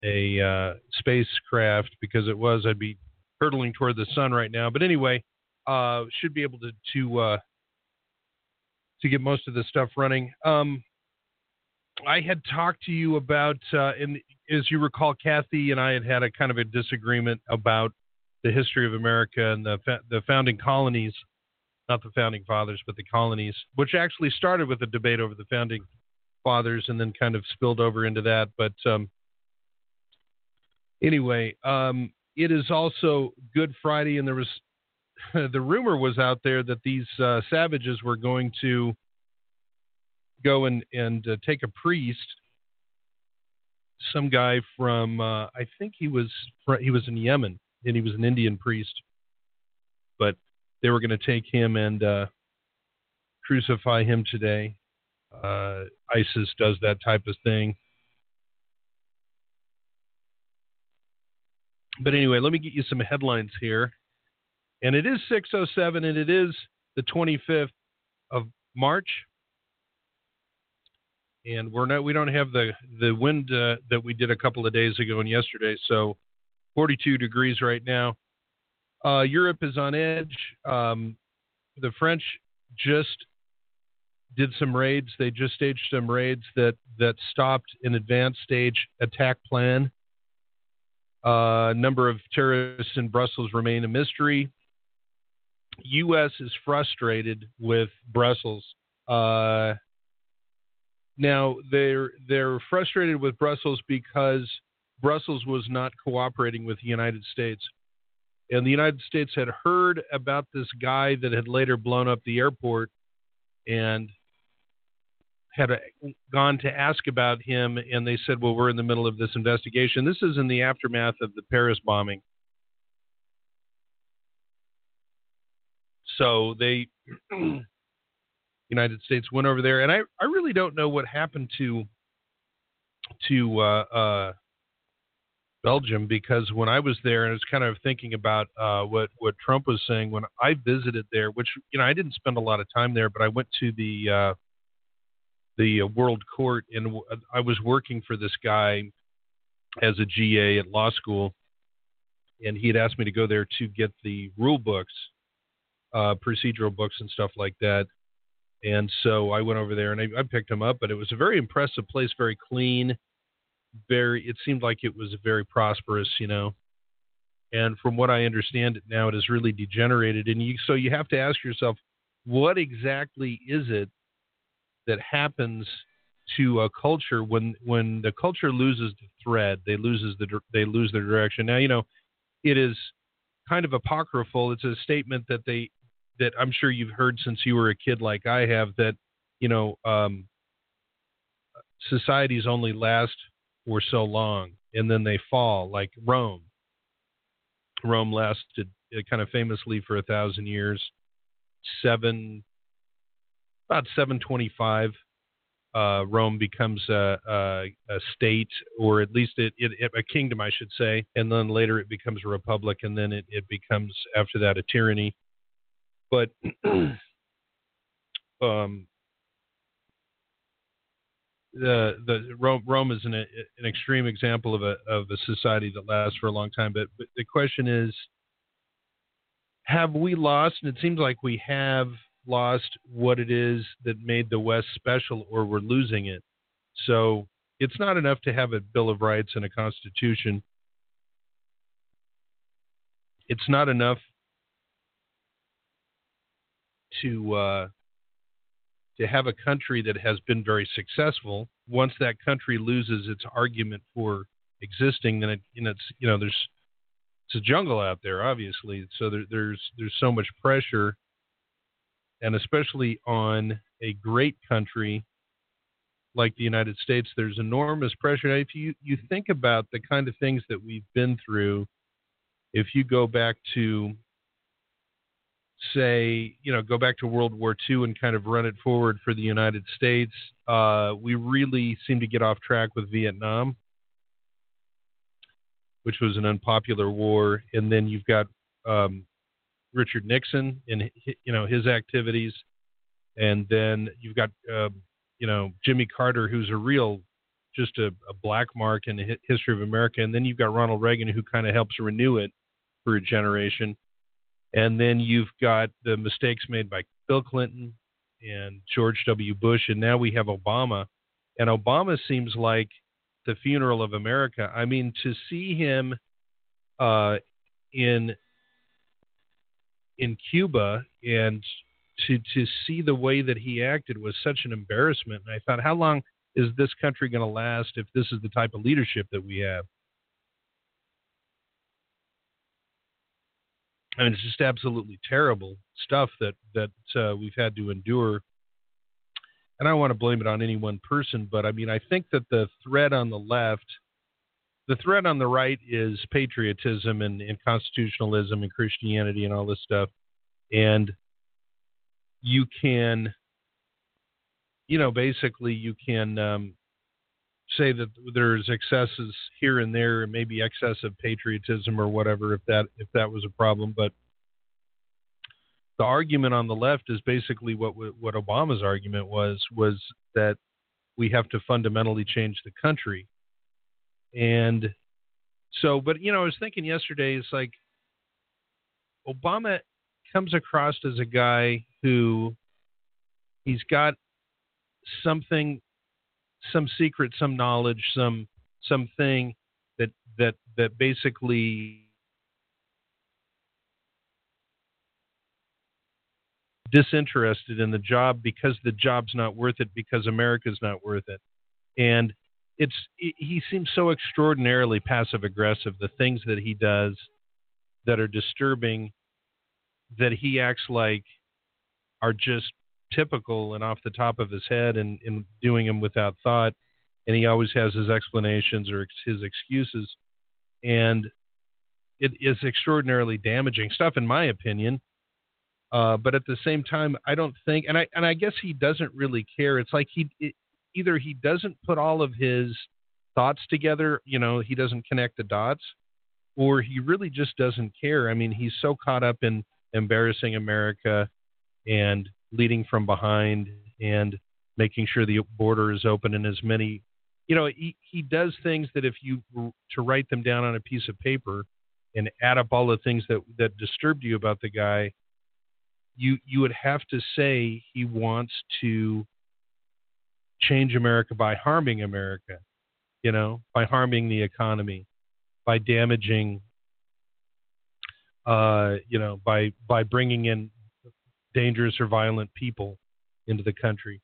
spacecraft because I'd be hurtling toward the sun right now. But anyway, should be able to get most of this stuff running. I had talked to you about, as you recall, Kathy and I had a kind of a disagreement about the history of America and the founding colonies, not the founding fathers, but the colonies, which actually started with a debate over the founding fathers and then kind of spilled over into that. But anyway, it is also Good Friday, and there was the rumor was out there that these savages were going to go and take a priest, some guy from I think he was in Yemen, and he was an Indian priest, but they were going to take him and crucify him today. ISIS does that type of thing. But anyway, let me get you some headlines here. And it is 6:07, and it is the 25th of March. And we don't have the wind that we did a couple of days ago and yesterday. So 42 degrees right now. Europe is on edge. The French just did some raids. They just staged some raids that stopped an advanced stage attack plan. Number of terrorists in Brussels remain a mystery. U.S. is frustrated with Brussels. Now they're frustrated with Brussels because Brussels was not cooperating with the United States. And the United States had heard about this guy that had later blown up the airport and had gone to ask about him, and they said, well, we're in the middle of this investigation. This is in the aftermath of the Paris bombing. So they, United States went over there, and I really don't know what happened to Belgium, because when I was there, and I was kind of thinking about what Trump was saying when I visited there, which, I didn't spend a lot of time there, but I went to the World Court, and I was working for this guy as a GA at law school, and he had asked me to go there to get the rule books, procedural books and stuff like that. And so I went over there and I picked them up, but it was a very impressive place, very clean, it seemed like it was very prosperous, and from what I understand it now, it has really degenerated. And so you have to ask yourself, what exactly is it that happens to a culture when the culture loses the thread, they lose their direction. Now, it is kind of apocryphal. It's a statement that I'm sure you've heard since you were a kid, like I have, that societies only last for so long, and then they fall, like Rome. Rome lasted kind of famously for 1,000 years. About 725, Rome becomes a state, or at least a kingdom, I should say, and then later it becomes a republic, and then it becomes, after that, a tyranny. But Rome is an extreme example of a society that lasts for a long time. But the question is, have we lost? And it seems like we have lost what it is that made the West special, or we're losing it. So it's not enough to have a Bill of Rights and a Constitution. It's not enough to have a country that has been very successful. Once that country loses its argument for existing, then it's a jungle out there, obviously. So there's so much pressure, and especially on a great country like the United States, there's enormous pressure. Now, if you think about the kind of things that we've been through, if you go back to, say, go back to World War II and kind of run it forward for the United States, we really seem to get off track with Vietnam, which was an unpopular war. And then you've got Richard Nixon and his activities, and then you've got Jimmy Carter, who's a real just a black mark in the history of America. And then you've got Ronald Reagan, who kind of helps renew it for a generation. And then you've got the mistakes made by Bill Clinton and George W. Bush, and now we have Obama. And Obama seems like the funeral of America. I mean, to see him in Cuba and to see the way that he acted was such an embarrassment. And I thought, how long is this country going to last if this is the type of leadership that we have? And it's just absolutely terrible stuff that we've had to endure. And I don't want to blame it on any one person, but I mean, I think that the thread on the left, the thread on the right is patriotism and constitutionalism and Christianity and all this stuff. And you can, basically you can say that there's excesses here and there, and maybe excessive patriotism or whatever, if that was a problem. But the argument on the left is basically what Obama's argument was that we have to fundamentally change the country. And so, but I was thinking yesterday, it's like Obama comes across as a guy who he's got something, some secret, some knowledge, something that basically disinterested in the job because the job's not worth it, because America's not worth it. And he seems so extraordinarily passive aggressive. The things that he does that are disturbing, that he acts like are just typical and off the top of his head and doing them without thought. And he always has his explanations or his excuses. And it is extraordinarily damaging stuff, in my opinion. But at the same time, I don't think, and I guess he doesn't really care. It's like either he doesn't put all of his thoughts together, he doesn't connect the dots, or he really just doesn't care. I mean, he's so caught up in embarrassing America and leading from behind and making sure the border is open in as many, he does things that if you were to write them down on a piece of paper and add up all the things that disturbed you about the guy, you would have to say he wants to change America by harming America, by harming the economy, by damaging, by bringing in dangerous or violent people into the country.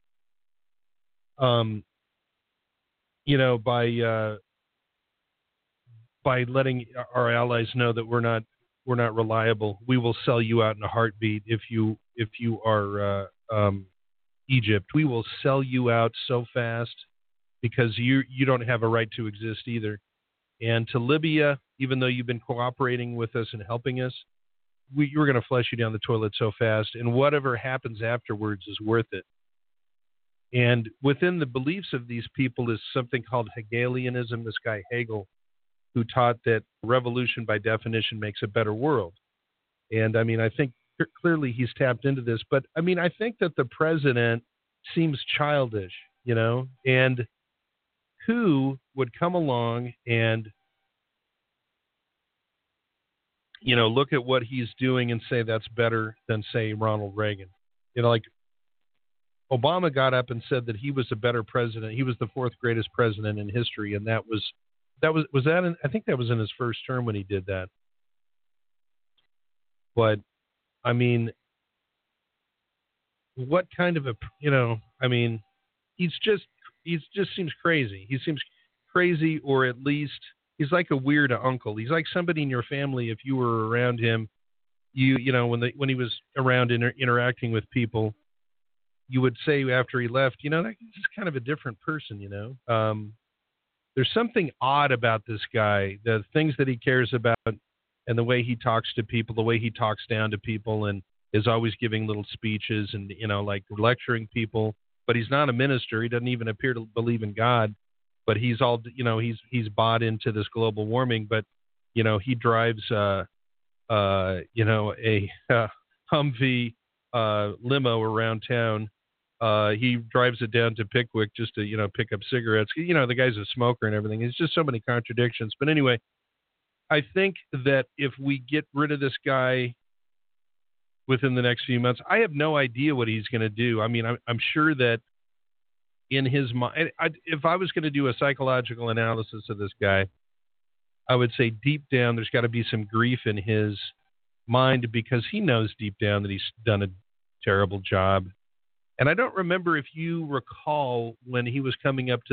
By letting our allies know that we're not reliable. We will sell you out in a heartbeat if you are Egypt. We will sell you out so fast because you don't have a right to exist either. And to Libya, even though you've been cooperating with us and helping us, you're going to flush you down the toilet so fast, and whatever happens afterwards is worth it. And within the beliefs of these people is something called Hegelianism, this guy Hegel, who taught that revolution by definition makes a better world. And I mean, I think clearly he's tapped into this, but I mean, I think that the president seems childish, and who would come along and, look at what he's doing and say that's better than, say, Ronald Reagan. Like Obama got up and said that he was a better president. He was the fourth greatest president in history, and I think that was in his first term when he did that. But I mean, what kind of he just seems crazy. He seems crazy, or at least he's like a weird uncle. He's like somebody in your family. If you were around him, when he was around interacting with people, you would say after he left, that he's kind of a different person. There's something odd about this guy, the things that he cares about and the way he talks to people, the way he talks down to people and is always giving little speeches and, like lecturing people. But he's not a minister. He doesn't even appear to believe in God. But he's all, he's bought into this global warming. But, he drives, a Humvee limo around town He drives it down to Pickwick just to, pick up cigarettes. The guy's a smoker and everything. It's just so many contradictions. But anyway, I think that if we get rid of this guy within the next few months, I have no idea what he's going to do. I mean, I'm sure that in his mind, if I was going to do a psychological analysis of this guy, I would say deep down there's got to be some grief in his mind because he knows deep down that he's done a terrible job. And I don't remember if you recall when he was coming up to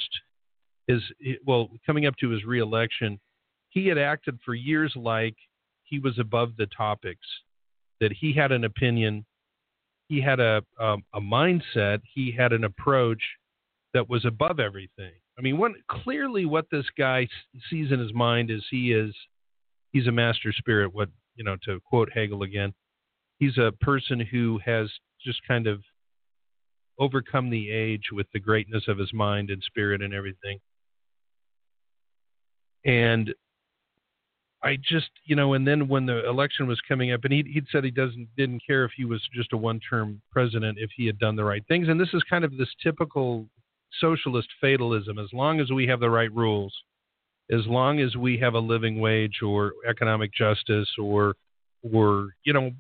coming up to his reelection, he had acted for years like he was above the topics, that he had an opinion, he had a mindset, he had an approach that was above everything. I mean, clearly what this guy sees in his mind is he's a master spirit. To quote Hegel again, he's a person who has just kind of overcome the age with the greatness of his mind and spirit and everything. And I just, and then when the election was coming up, and he'd said he didn't care if he was just a one-term president, if he had done the right things. And this is kind of this typical socialist fatalism. As long as we have the right rules, as long as we have a living wage or economic justice or whatever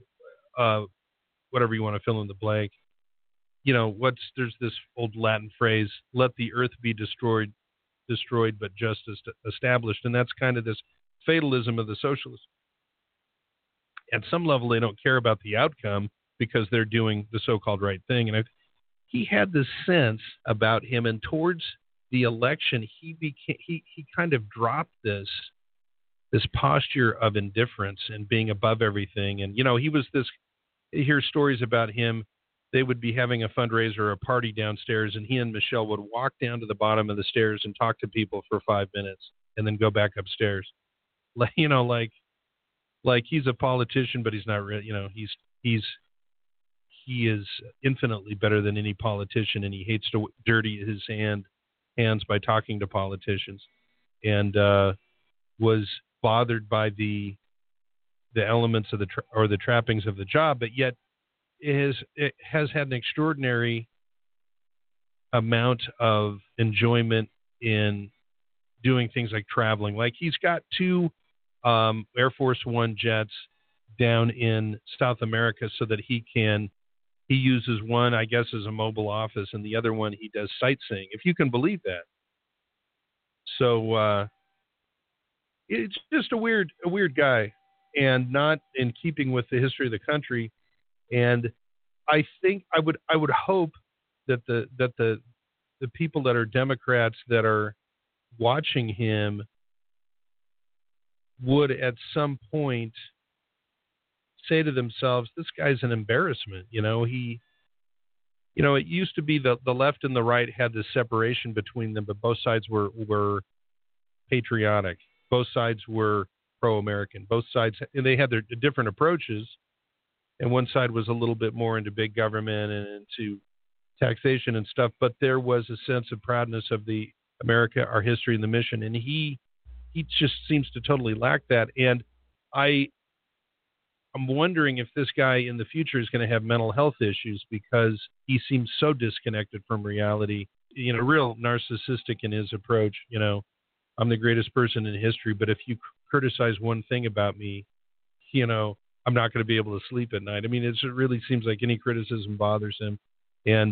you want to fill in the blank, there's this old Latin phrase, let the earth be destroyed, but justice established. And that's kind of this fatalism of the socialists. At some level, they don't care about the outcome because they're doing the so-called right thing. And he had this sense about him, and towards the election, he kind of dropped this posture of indifference and being above everything. And he was this. You hear stories about him. They would be having a fundraiser or a party downstairs, and he and Michelle would walk down to the bottom of the stairs and talk to people for 5 minutes, and then go back upstairs. Like he's a politician, but he's not really. He is infinitely better than any politician, and he hates to dirty his hands by talking to politicians, and was bothered by the elements of the trappings of the job, but yet it has had an extraordinary amount of enjoyment in doing things like traveling. Like he's got 2 Air Force One jets down in South America so that he uses one, I guess, as a mobile office, and the other one he does sightseeing, if you can believe that. So it's just a weird guy, and not in keeping with the history of the country. And I think I would hope that the people that are Democrats that are watching him would at some point say to themselves, this guy's an embarrassment. It used to be the left and the right had this separation between them, but both sides were patriotic. Both sides were pro-American. Both sides, and they had their different approaches. And one side was a little bit more into big government and into taxation and stuff, but there was a sense of proudness of the America, our history, and the mission. And he just seems to totally lack that. And I'm wondering if this guy in the future is going to have mental health issues because he seems so disconnected from reality, real narcissistic in his approach. I'm the greatest person in history, but if you criticize one thing about me, I'm not going to be able to sleep at night. I mean, it really seems like any criticism bothers him. And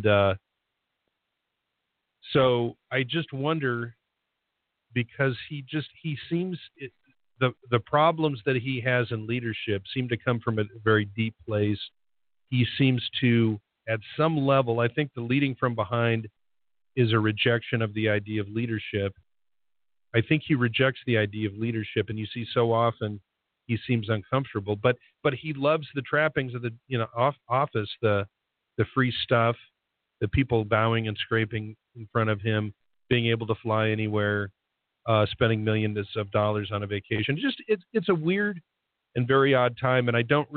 so I just wonder, because he seems the problems that he has in leadership seem to come from a very deep place. He seems to, at some level, I think the leading from behind is a rejection of the idea of leadership. I think he rejects the idea of leadership, and you see so often he seems uncomfortable. But he loves the trappings of the office, the free stuff, the people bowing and scraping in front of him, being able to fly anywhere, spending millions of dollars on a vacation. Just it's a weird and very odd time, and I don't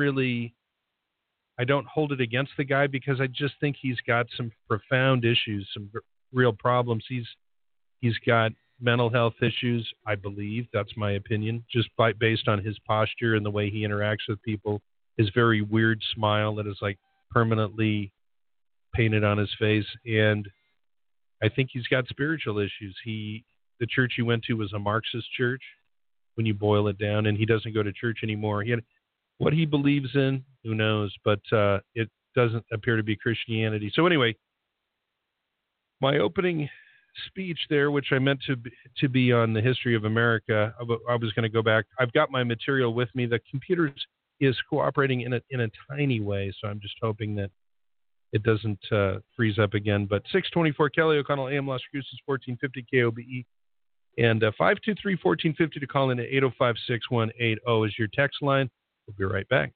hold it against the guy because I just think he's got some profound issues, some real problems. He's got mental health issues, I believe. That's my opinion, just based on his posture and the way he interacts with people. His very weird smile that is like permanently painted on his face, and I think he's got spiritual issues. The church he went to was a Marxist church, when you boil it down, and he doesn't go to church anymore. What he believes in, who knows, but it doesn't appear to be Christianity. So anyway, my opening speech there, which I meant to be on the history of America, I was going to go back. I've got my material with me. The computer is cooperating in a tiny way, so I'm just hoping that it doesn't freeze up again. But 624 Kelly O'Connell, AM Las Cruces, 1450 KOBE, and 523-1450 to call in at 805-6180 is your text line. We'll be right back.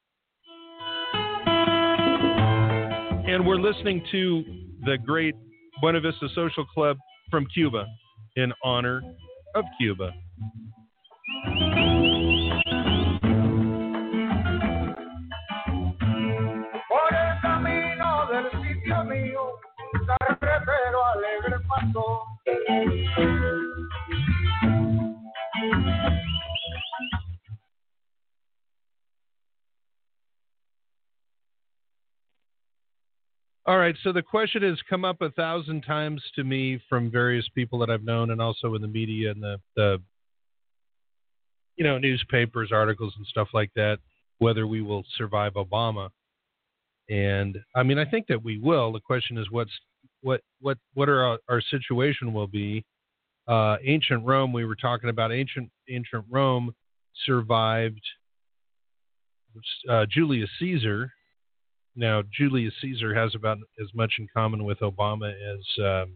And we're listening to the great Buena Vista Social Club from Cuba in honor of Cuba. Por el camino del sitio mío, carretero alegre pasó. All right, so the question has come up 1,000 times to me from various people that I've known, and also in the media and the newspapers, articles, and stuff like that, whether we will survive Obama. And I mean, I think that we will. The question is, what our situation will be. Ancient Rome, we were talking about ancient Rome survived Julius Caesar. Now, Julius Caesar has about as much in common with Obama as,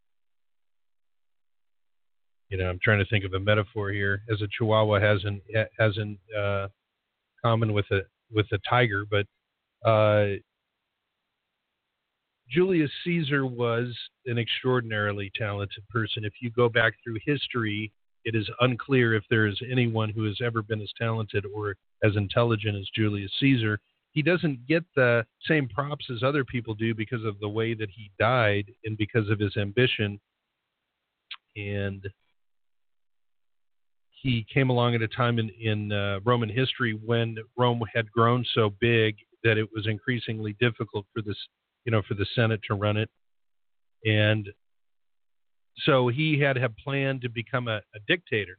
I'm trying to think of a metaphor here, as a Chihuahua has in common with a tiger. But Julius Caesar was an extraordinarily talented person. If you go back through history, it is unclear if there is anyone who has ever been as talented or as intelligent as Julius Caesar. He doesn't get the same props as other people do because of the way that he died and because of his ambition. And he came along at a time in Roman history when Rome had grown so big that it was increasingly difficult for the Senate to run it. And so he had planned to become a dictator.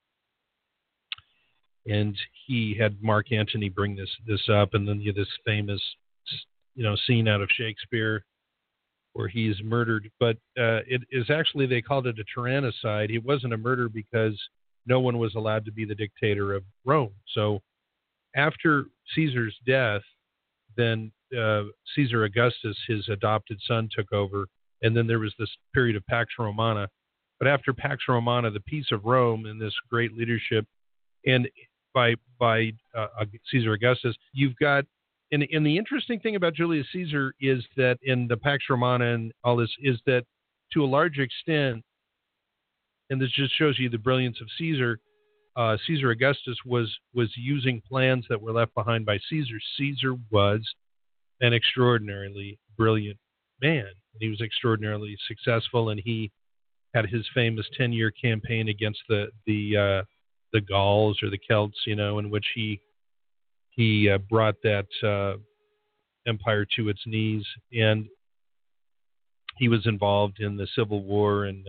And he had Mark Antony bring this up, and then you have this famous, scene out of Shakespeare where he's murdered. But it is actually, they called it a tyrannicide. It wasn't a murder because no one was allowed to be the dictator of Rome. So after Caesar's death, then Caesar Augustus, his adopted son, took over, and then there was this period of Pax Romana. But after Pax Romana, the peace of Rome and this great leadership, and by Caesar Augustus, you've got, and the interesting thing about Julius Caesar is that in the Pax Romana and all this is that to a large extent, and this just shows you the brilliance of Caesar, Caesar Augustus was using plans that were left behind by Caesar. Caesar was an extraordinarily brilliant man, and he was extraordinarily successful, and he had his famous 10-year campaign against the Gauls or the Celts, in which he brought that empire to its knees, and he was involved in the Civil War and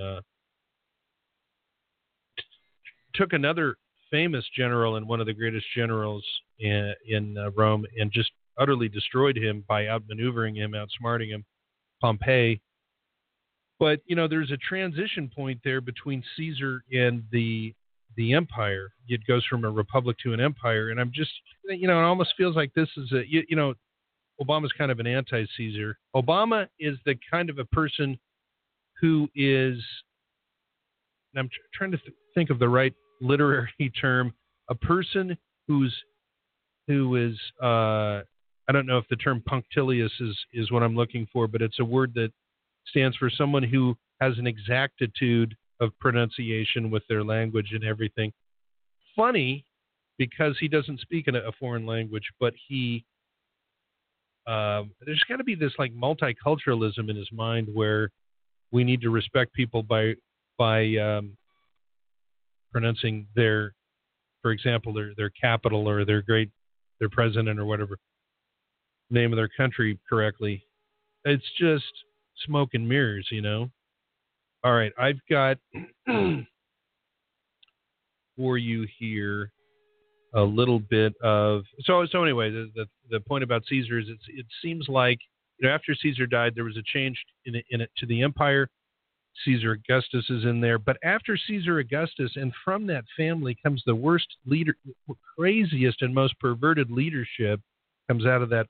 took another famous general and one of the greatest generals in Rome and just utterly destroyed him by outmaneuvering him, outsmarting him, Pompey. But, there's a transition point there between Caesar and the empire. It goes from a republic to an empire. And I'm just, it almost feels like this is Obama's kind of an anti-Caesar. Obama is the kind of a person who is, and I'm trying to think of the right literary term, a person who is, I don't know if the term punctilious is what I'm looking for, but it's a word that stands for someone who has an exactitude of pronunciation with their language and everything. Funny, because he doesn't speak in a foreign language, but there's got to be this like multiculturalism in his mind where we need to respect people by pronouncing their, for example, their capital or their president or whatever name of their country correctly. It's just smoke and mirrors, All right, I've got for you here a little bit of so anyway. The point about Caesar is it seems like after Caesar died, there was a change in it to the empire. Caesar Augustus is in there, but after Caesar Augustus, and from that family comes the worst leader, craziest and most perverted leadership comes out of that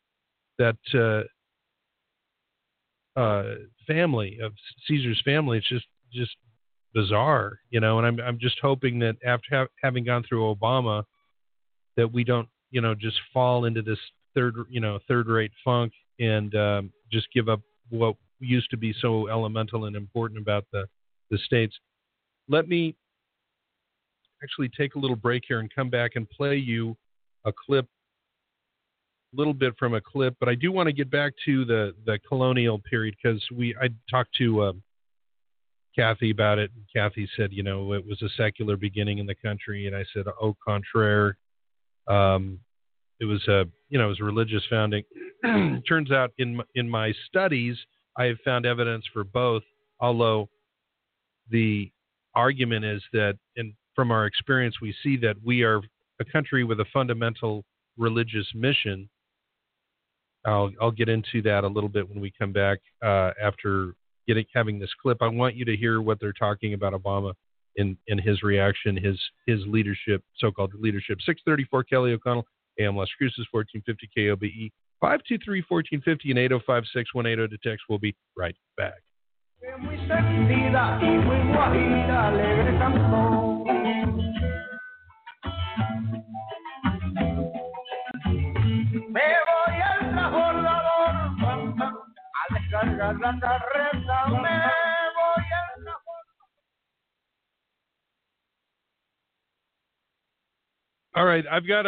family of Caesar's family. It's just bizarre, and I'm just hoping that after having gone through Obama, that we don't, just fall into this third-rate funk and just give up what used to be so elemental and important about the states. Let me actually take a little break here and come back and play you a little bit from a clip, but I do want to get back to the colonial period because I talked to Kathy about it, and Kathy said, it was a secular beginning in the country, and I said, au contraire. It was a religious founding. Turns out in my studies, I have found evidence for both, although the argument is that, and from our experience, we see that we are a country with a fundamental religious mission. I'll get into that a little bit when we come back after having this clip. I want you to hear what they're talking about Obama in his reaction, his leadership, so-called leadership. 634 Kelly O'Connell, AM Las Cruces, 1450 KOBE, 523-1450 and 805-6180 to text. We'll be right back. All right, I've got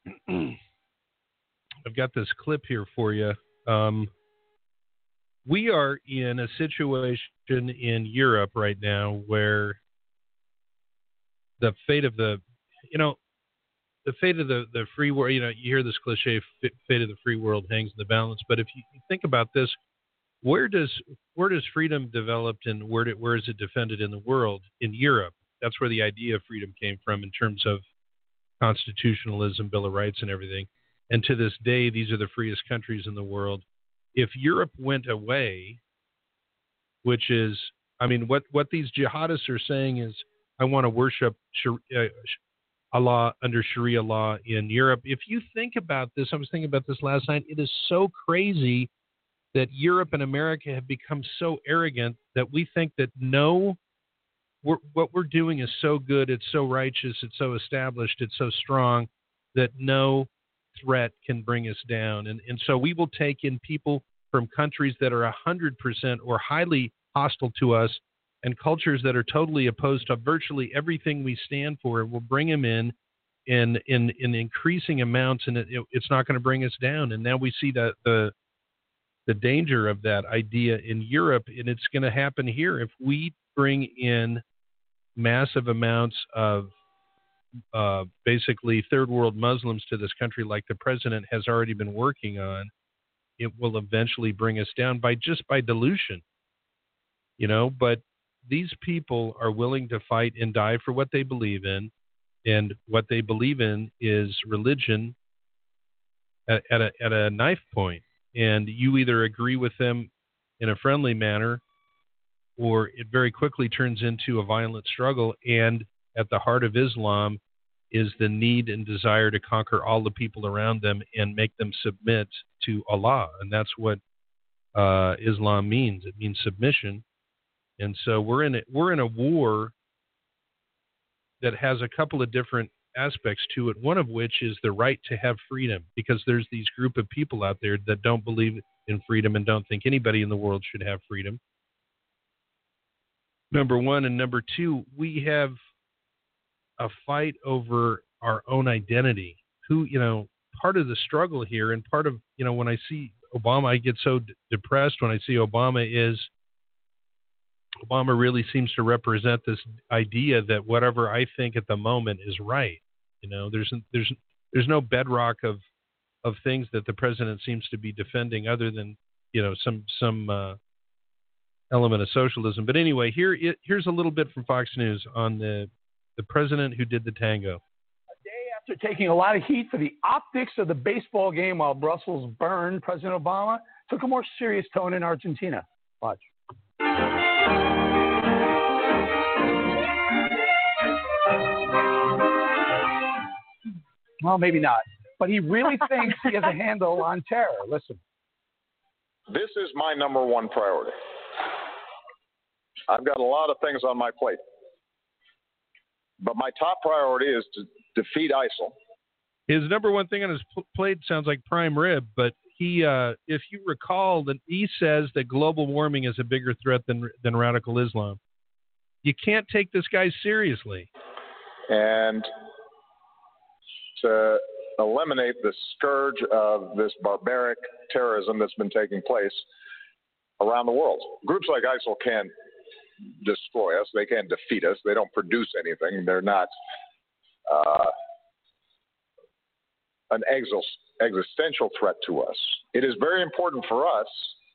this clip here for you. We are in a situation in Europe right now where the fate of the free world, you hear this cliche, fate of the free world hangs in the balance. But if you think about this, where does freedom develop and where is it defended in the world? In Europe. That's where the idea of freedom came from in terms of constitutionalism, Bill of Rights, and everything. And to this day, these are the freest countries in the world. If Europe went away, which is, what these jihadists are saying is, I want to worship Allah under Sharia law in Europe. If you think about this, I was thinking about this last night, it is so crazy that Europe and America have become so arrogant that we think that what we're doing is so good, it's so righteous, it's so established, it's so strong that no threat can bring us down. And so we will take in people from countries that are 100% or highly hostile to us and cultures that are totally opposed to virtually everything we stand for. We'll bring them in increasing amounts, and it's not going to bring us down. And now we see the danger of that idea in Europe, and it's going to happen here. If we bring in massive amounts of basically third world Muslims to this country like the president has already been working on, it will eventually bring us down by dilution. But these people are willing to fight and die for what they believe in, and what they believe in is religion at a knife point. And you either agree with them in a friendly manner, or it very quickly turns into a violent struggle. And at the heart of Islam is the need and desire to conquer all the people around them and make them submit to Allah. And that's what Islam means. It means submission. And so we're in a war that has a couple of different aspects to it, one of which is the right to have freedom, because there's these group of people out there that don't believe in freedom and don't think anybody in the world should have freedom. Number one. And number two, we have a fight over our own identity. Part of the struggle here, and part of, when I see Obama, I get so depressed when I see Obama really seems to represent this idea that whatever I think at the moment is right. There's no bedrock of things that the president seems to be defending other than, some element of socialism. But anyway, here's a little bit from Fox News on the president who did the tango. A day after taking a lot of heat for the optics of the baseball game while Brussels burned, President Obama took a more serious tone in Argentina. Watch. Well, maybe not. But he really thinks he has a handle on terror. Listen. This is my number one priority. I've got a lot of things on my plate. But my top priority is to defeat ISIL. His number one thing on his plate sounds like prime rib, but he, if you recall, that he says that global warming is a bigger threat than radical Islam. You can't take this guy seriously. And to eliminate the scourge of this barbaric terrorism that's been taking place around the world. Groups like ISIL can't destroy us. They can't defeat us. They don't produce anything. They're not an existential threat to us. It is very important for us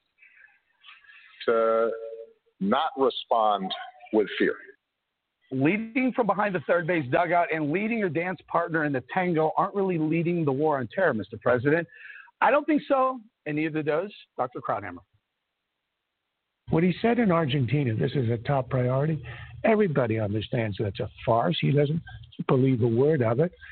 to not respond with fear. Leading from behind the third base dugout and leading your dance partner in the tango aren't really leading the war on terror, Mr. President. I don't think so, and neither does Dr. Krauthammer. What he said in Argentina, this is a top priority. Everybody understands that's a farce. He doesn't believe a word of it.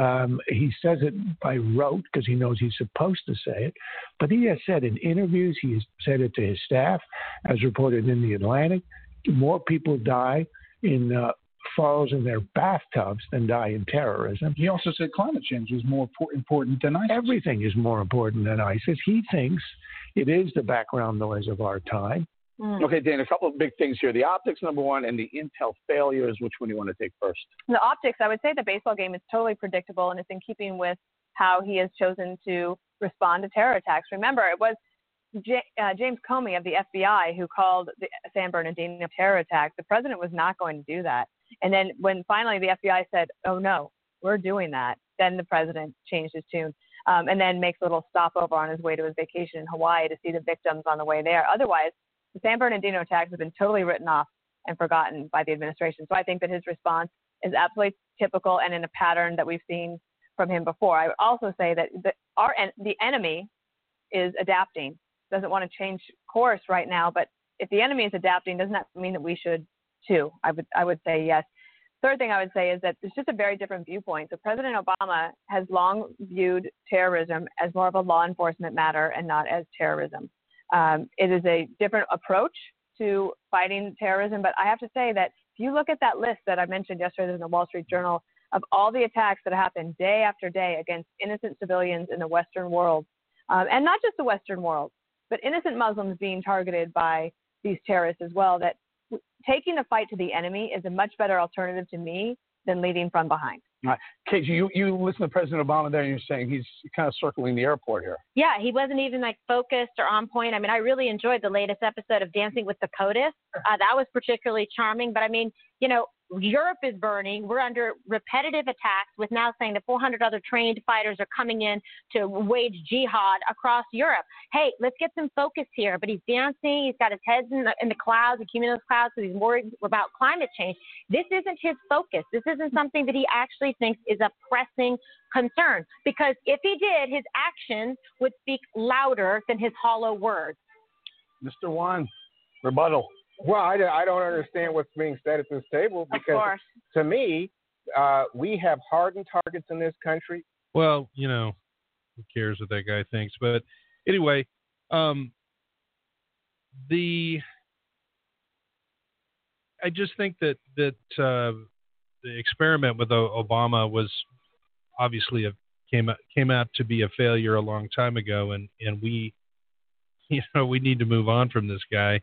He says it by rote because he knows he's supposed to say it. But he has said in interviews, he has said it to his staff, as reported in the Atlantic, more people die in falls in their bathtubs than die in terrorism. He also said climate change is more important than ISIS. Everything is more important than ISIS. He thinks it is the background noise of our time. Okay, Dan, a couple of big things here. The optics, number one, and the intel failures. Which one do you want to take first? The optics, I would say the baseball game is totally predictable, and it's in keeping with how he has chosen to respond to terror attacks. Remember, it was James Comey of the FBI who called the San Bernardino terror attack. The president was not going to do that. And then when finally the FBI said, oh, no, we're doing that, then the president changed his tune and then makes a little stopover on his way to his vacation in Hawaii to see the victims on the way there. Otherwise, the San Bernardino attacks have been totally written off and forgotten by the administration. So I think that his response is absolutely typical and in a pattern that we've seen from him before. I would also say that the enemy is adapting, doesn't want to change course right now. But if the enemy is adapting, doesn't that mean that we should too? I would say yes. Third thing I would say is that it's just a very different viewpoint. So President Obama has long viewed terrorism as more of a law enforcement matter and not as terrorism. It is a different approach to fighting terrorism. But I have to say that if you look at that list that I mentioned yesterday in the Wall Street Journal of all the attacks that happen day after day against innocent civilians in the Western world, and not just the Western world, but innocent Muslims being targeted by these terrorists as well, that taking the fight to the enemy is a much better alternative to me than leading from behind. All right. Kate, you listen to President Obama there and you're saying he's kind of circling the airport here. Yeah, he wasn't even focused or on point. I mean, I really enjoyed the latest episode of Dancing with the POTUS. That was particularly charming. But I mean, Europe is burning. We're under repetitive attacks with now saying that 400 other trained fighters are coming in to wage jihad across Europe. Hey, let's get some focus here. But he's dancing. He's got his head in the clouds, the cumulus clouds, because he's worried about climate change. This isn't his focus. This isn't something that he actually thinks is a pressing concern. Because if he did, his actions would speak louder than his hollow words. Mr. Juan, rebuttal. Well, I don't understand what's being said at this table because, to me, we have hardened targets in this country. Well, who cares what that guy thinks? But anyway, I just think that the experiment with Obama was obviously came out to be a failure a long time ago, and we need to move on from this guy.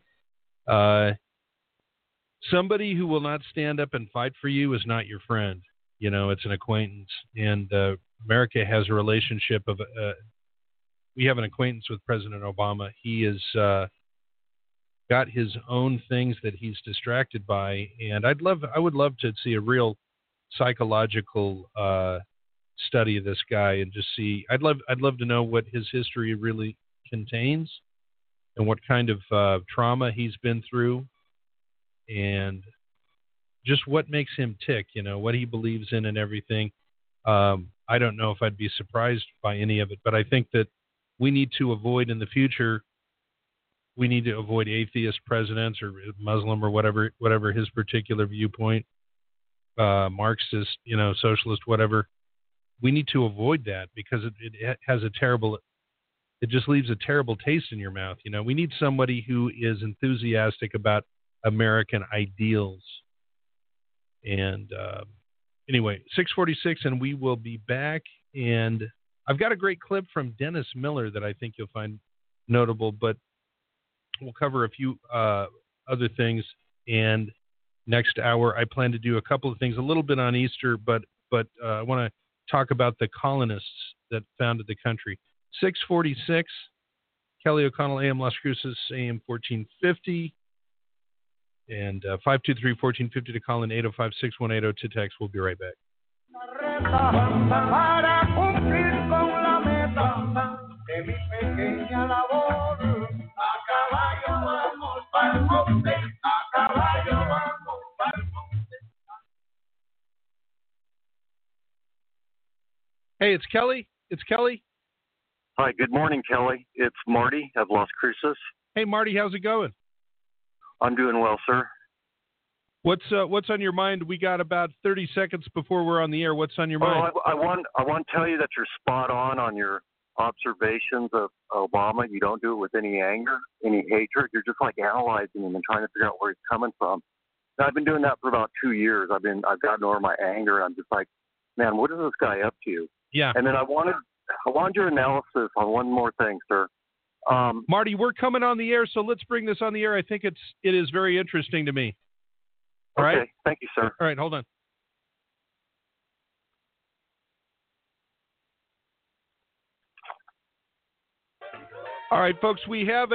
Somebody who will not stand up and fight for you is not your friend. It's an acquaintance. And America has a relationship of we have an acquaintance with President Obama. He has got his own things that he's distracted by, and I would love to see a real psychological study of this guy and just see. I'd love to know what his history really contains. and what kind of trauma he's been through, and just what makes him tick, what he believes in and everything. I don't know if I'd be surprised by any of it, but I think that we need to avoid in the future, we need to avoid atheist presidents or Muslim or whatever his particular viewpoint, Marxist, socialist, whatever. We need to avoid that because it has it just leaves a terrible taste in your mouth. We need somebody who is enthusiastic about American ideals. And anyway, 6:46, and we will be back. And I've got a great clip from Dennis Miller that I think you'll find notable, but we'll cover a few other things. And next hour, I plan to do a couple of things, a little bit on Easter, but I want to talk about the colonists that founded the country. 6:46, Kelly O'Connell, AM Las Cruces, AM 1450. And 523-1450 to call in, 805-6180 to text. We'll be right back. Hey, it's Kelly. Hi, good morning, Kelly. It's Marty of Las Cruces. Hey, Marty, how's it going? I'm doing well, sir. What's on your mind? We got about 30 seconds before we're on the air. What's on your mind? I want to tell you that you're spot on your observations of Obama. You don't do it with any anger, any hatred. You're just like analyzing him and trying to figure out where he's coming from. And I've been doing that for about 2 years. I've gotten over my anger. I'm just like, man, what is this guy up to? Yeah. And then I wanted your analysis on one more thing, sir. Marty, we're coming on the air, so let's bring this on the air. I think it is very interesting to me. All okay. Right? Thank you, sir. All right, hold on. All right, folks, we have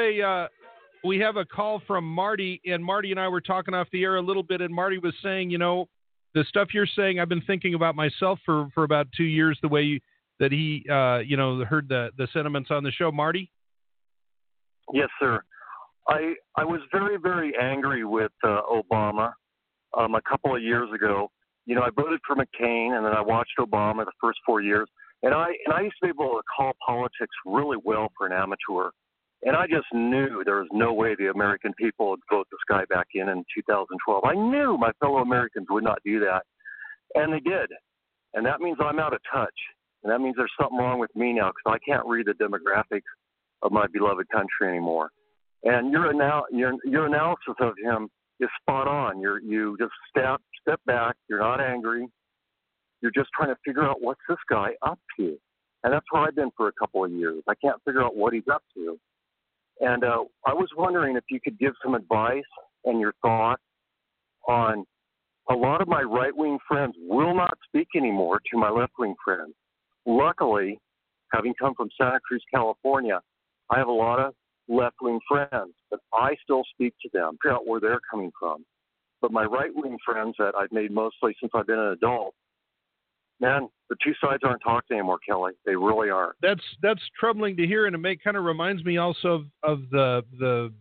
a call from Marty, and Marty and I were talking off the air a little bit, and Marty was saying, the stuff you're saying, I've been thinking about myself for about 2 years, the way that he, heard the sentiments on the show. Marty? Yes, sir. I was very, very angry with Obama a couple of years ago. I voted for McCain, and then I watched Obama the first 4 years. And I used to be able to call politics really well for an amateur. And I just knew there was no way the American people would vote this guy back in 2012. I knew my fellow Americans would not do that. And they did. And that means I'm out of touch. And that means there's something wrong with me now because I can't read the demographics of my beloved country anymore. And your analysis of him is spot on. You just step back. You're not angry. You're just trying to figure out what's this guy up to. And that's where I've been for a couple of years. I can't figure out what he's up to. And I was wondering if you could give some advice and your thoughts on a lot of my right-wing friends will not speak anymore to my left-wing friends. Luckily, having come from Santa Cruz, California, I have a lot of left-wing friends, but I still speak to them, figure out where they're coming from. But my right-wing friends that I've made mostly since I've been an adult, man, the two sides aren't talking anymore, Kelly. They really aren't. That's troubling to hear, and it kind of reminds me also of the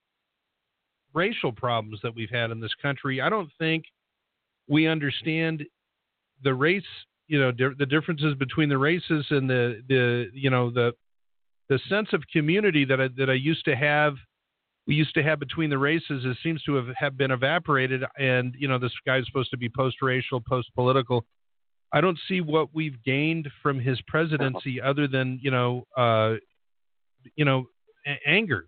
racial problems that we've had in this country. I don't think we understand the race, the differences between the races and the sense of community that I used to have. We used to have between the races. It seems to have been evaporated. And this guy's supposed to be post-racial, post-political. I don't see what we've gained from his presidency other than anger.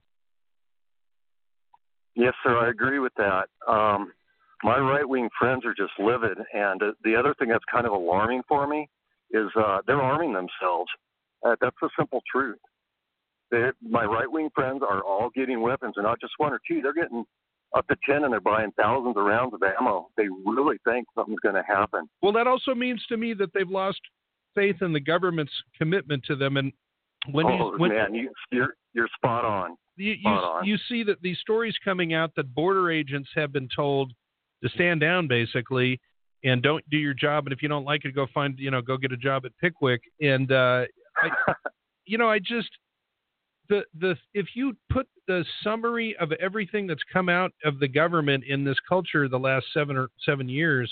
Yes, sir, I agree with that. My right-wing friends are just livid, and the other thing that's kind of alarming for me is they're arming themselves. That's the simple truth. My right-wing friends are all getting weapons, and not just one or two. They're getting up to 10, and they're buying thousands of rounds of ammo. They really think something's going to happen. Well, that also means to me that they've lost faith in the government's commitment to them. And you're spot on. You see that these stories coming out that border agents have been told to stand down, basically, and don't do your job. And if you don't like it, go if you put the summary of everything that's come out of the government in this culture the last 7 years,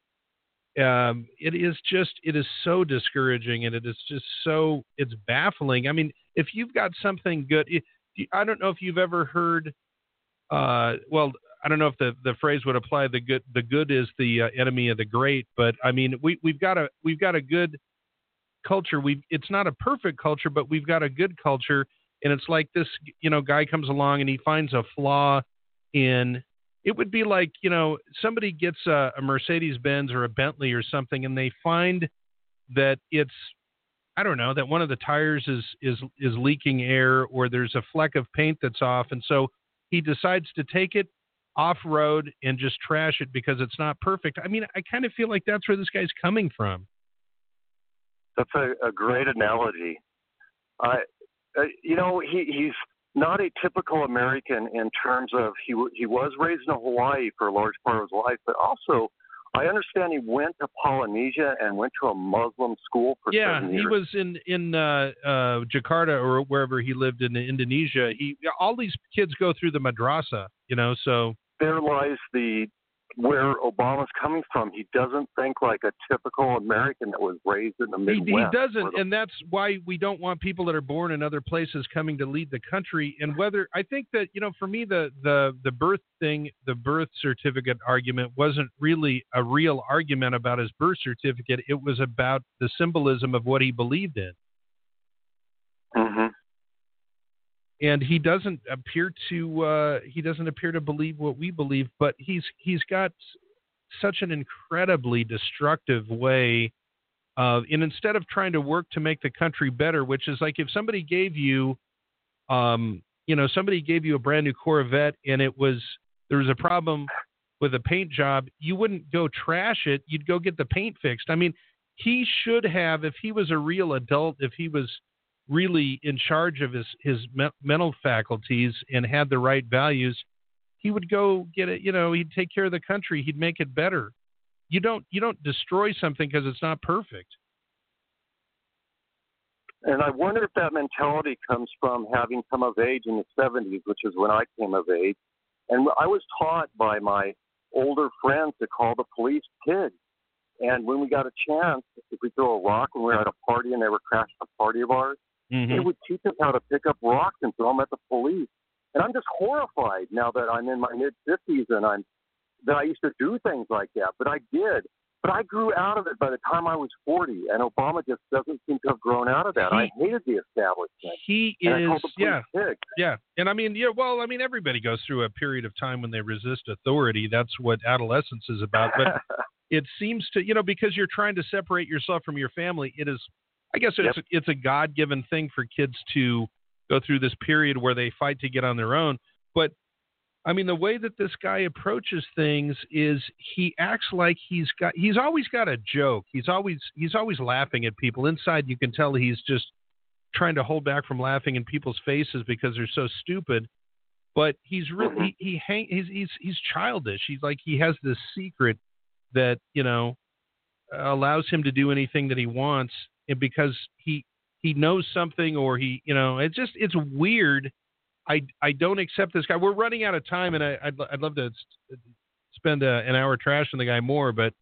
it is so discouraging, and it's baffling. I mean, if you've got something good, I don't know if you've ever heard. Well, I don't know if the phrase would apply. The good is the enemy of the great. But I mean, we've got a good culture. It's not a perfect culture, but we've got a good culture. And it's like this, guy comes along and he finds a flaw in. It would be like, somebody gets a Mercedes-Benz or a Bentley or something, and they find that it's, I don't know, that one of the tires is leaking air, or there's a fleck of paint that's off, and so he decides to take it off-road and just trash it because it's not perfect. I mean, I kind of feel like that's where this guy's coming from. That's a great analogy. He's not a typical American in terms of he was raised in Hawaii for a large part of his life, but also I understand he went to Polynesia and went to a Muslim school for 7 years. He was in Jakarta or wherever he lived in Indonesia. All these kids go through the madrasa, so. There lies where Obama's coming from. He doesn't think like a typical American that was raised in the Midwest. He doesn't, and that's why we don't want people that are born in other places coming to lead the country. And I think that, for me, the birth thing, the birth certificate argument wasn't really a real argument about his birth certificate. It was about the symbolism of what he believed in. Mm-hmm. And he doesn't appear to believe what we believe, but he's got such an incredibly destructive way of, and instead of trying to work to make the country better, which is like if somebody gave you, a brand new Corvette and there was a problem with a paint job, you wouldn't go trash it. You'd go get the paint fixed. I mean, he should have, if he was a real adult, if he was really in charge of his mental faculties and had the right values, he would go get it. He'd take care of the country. He'd make it better. You don't destroy something because it's not perfect. And I wonder if that mentality comes from having come of age in the 70s, which is when I came of age. And I was taught by my older friends to call the police pigs. And when we got a chance, if we throw a rock when we were at a party and they were crashing a party of ours, they would teach us how to pick up rocks and throw them at the police. And I'm just horrified now that I'm in my mid-50s and that I used to do things like that. But I did. But I grew out of it by the time I was 40, and Obama just doesn't seem to have grown out of that. I hated the establishment. Yeah. And I mean, everybody goes through a period of time when they resist authority. That's what adolescence is about. But it seems to, because you're trying to separate yourself from your family, it is, I guess it's a God-given thing for kids to go through this period where they fight to get on their own. But I mean, the way that this guy approaches things is he acts like he's always got a joke. He's always laughing at people. Inside, you can tell he's just trying to hold back from laughing in people's faces because they're so stupid. But he's really he's childish. He has this secret that allows him to do anything that he wants, and because he knows something, or it's weird. I don't accept this guy. We're running out of time, and I'd love to spend an hour trashing the guy more, but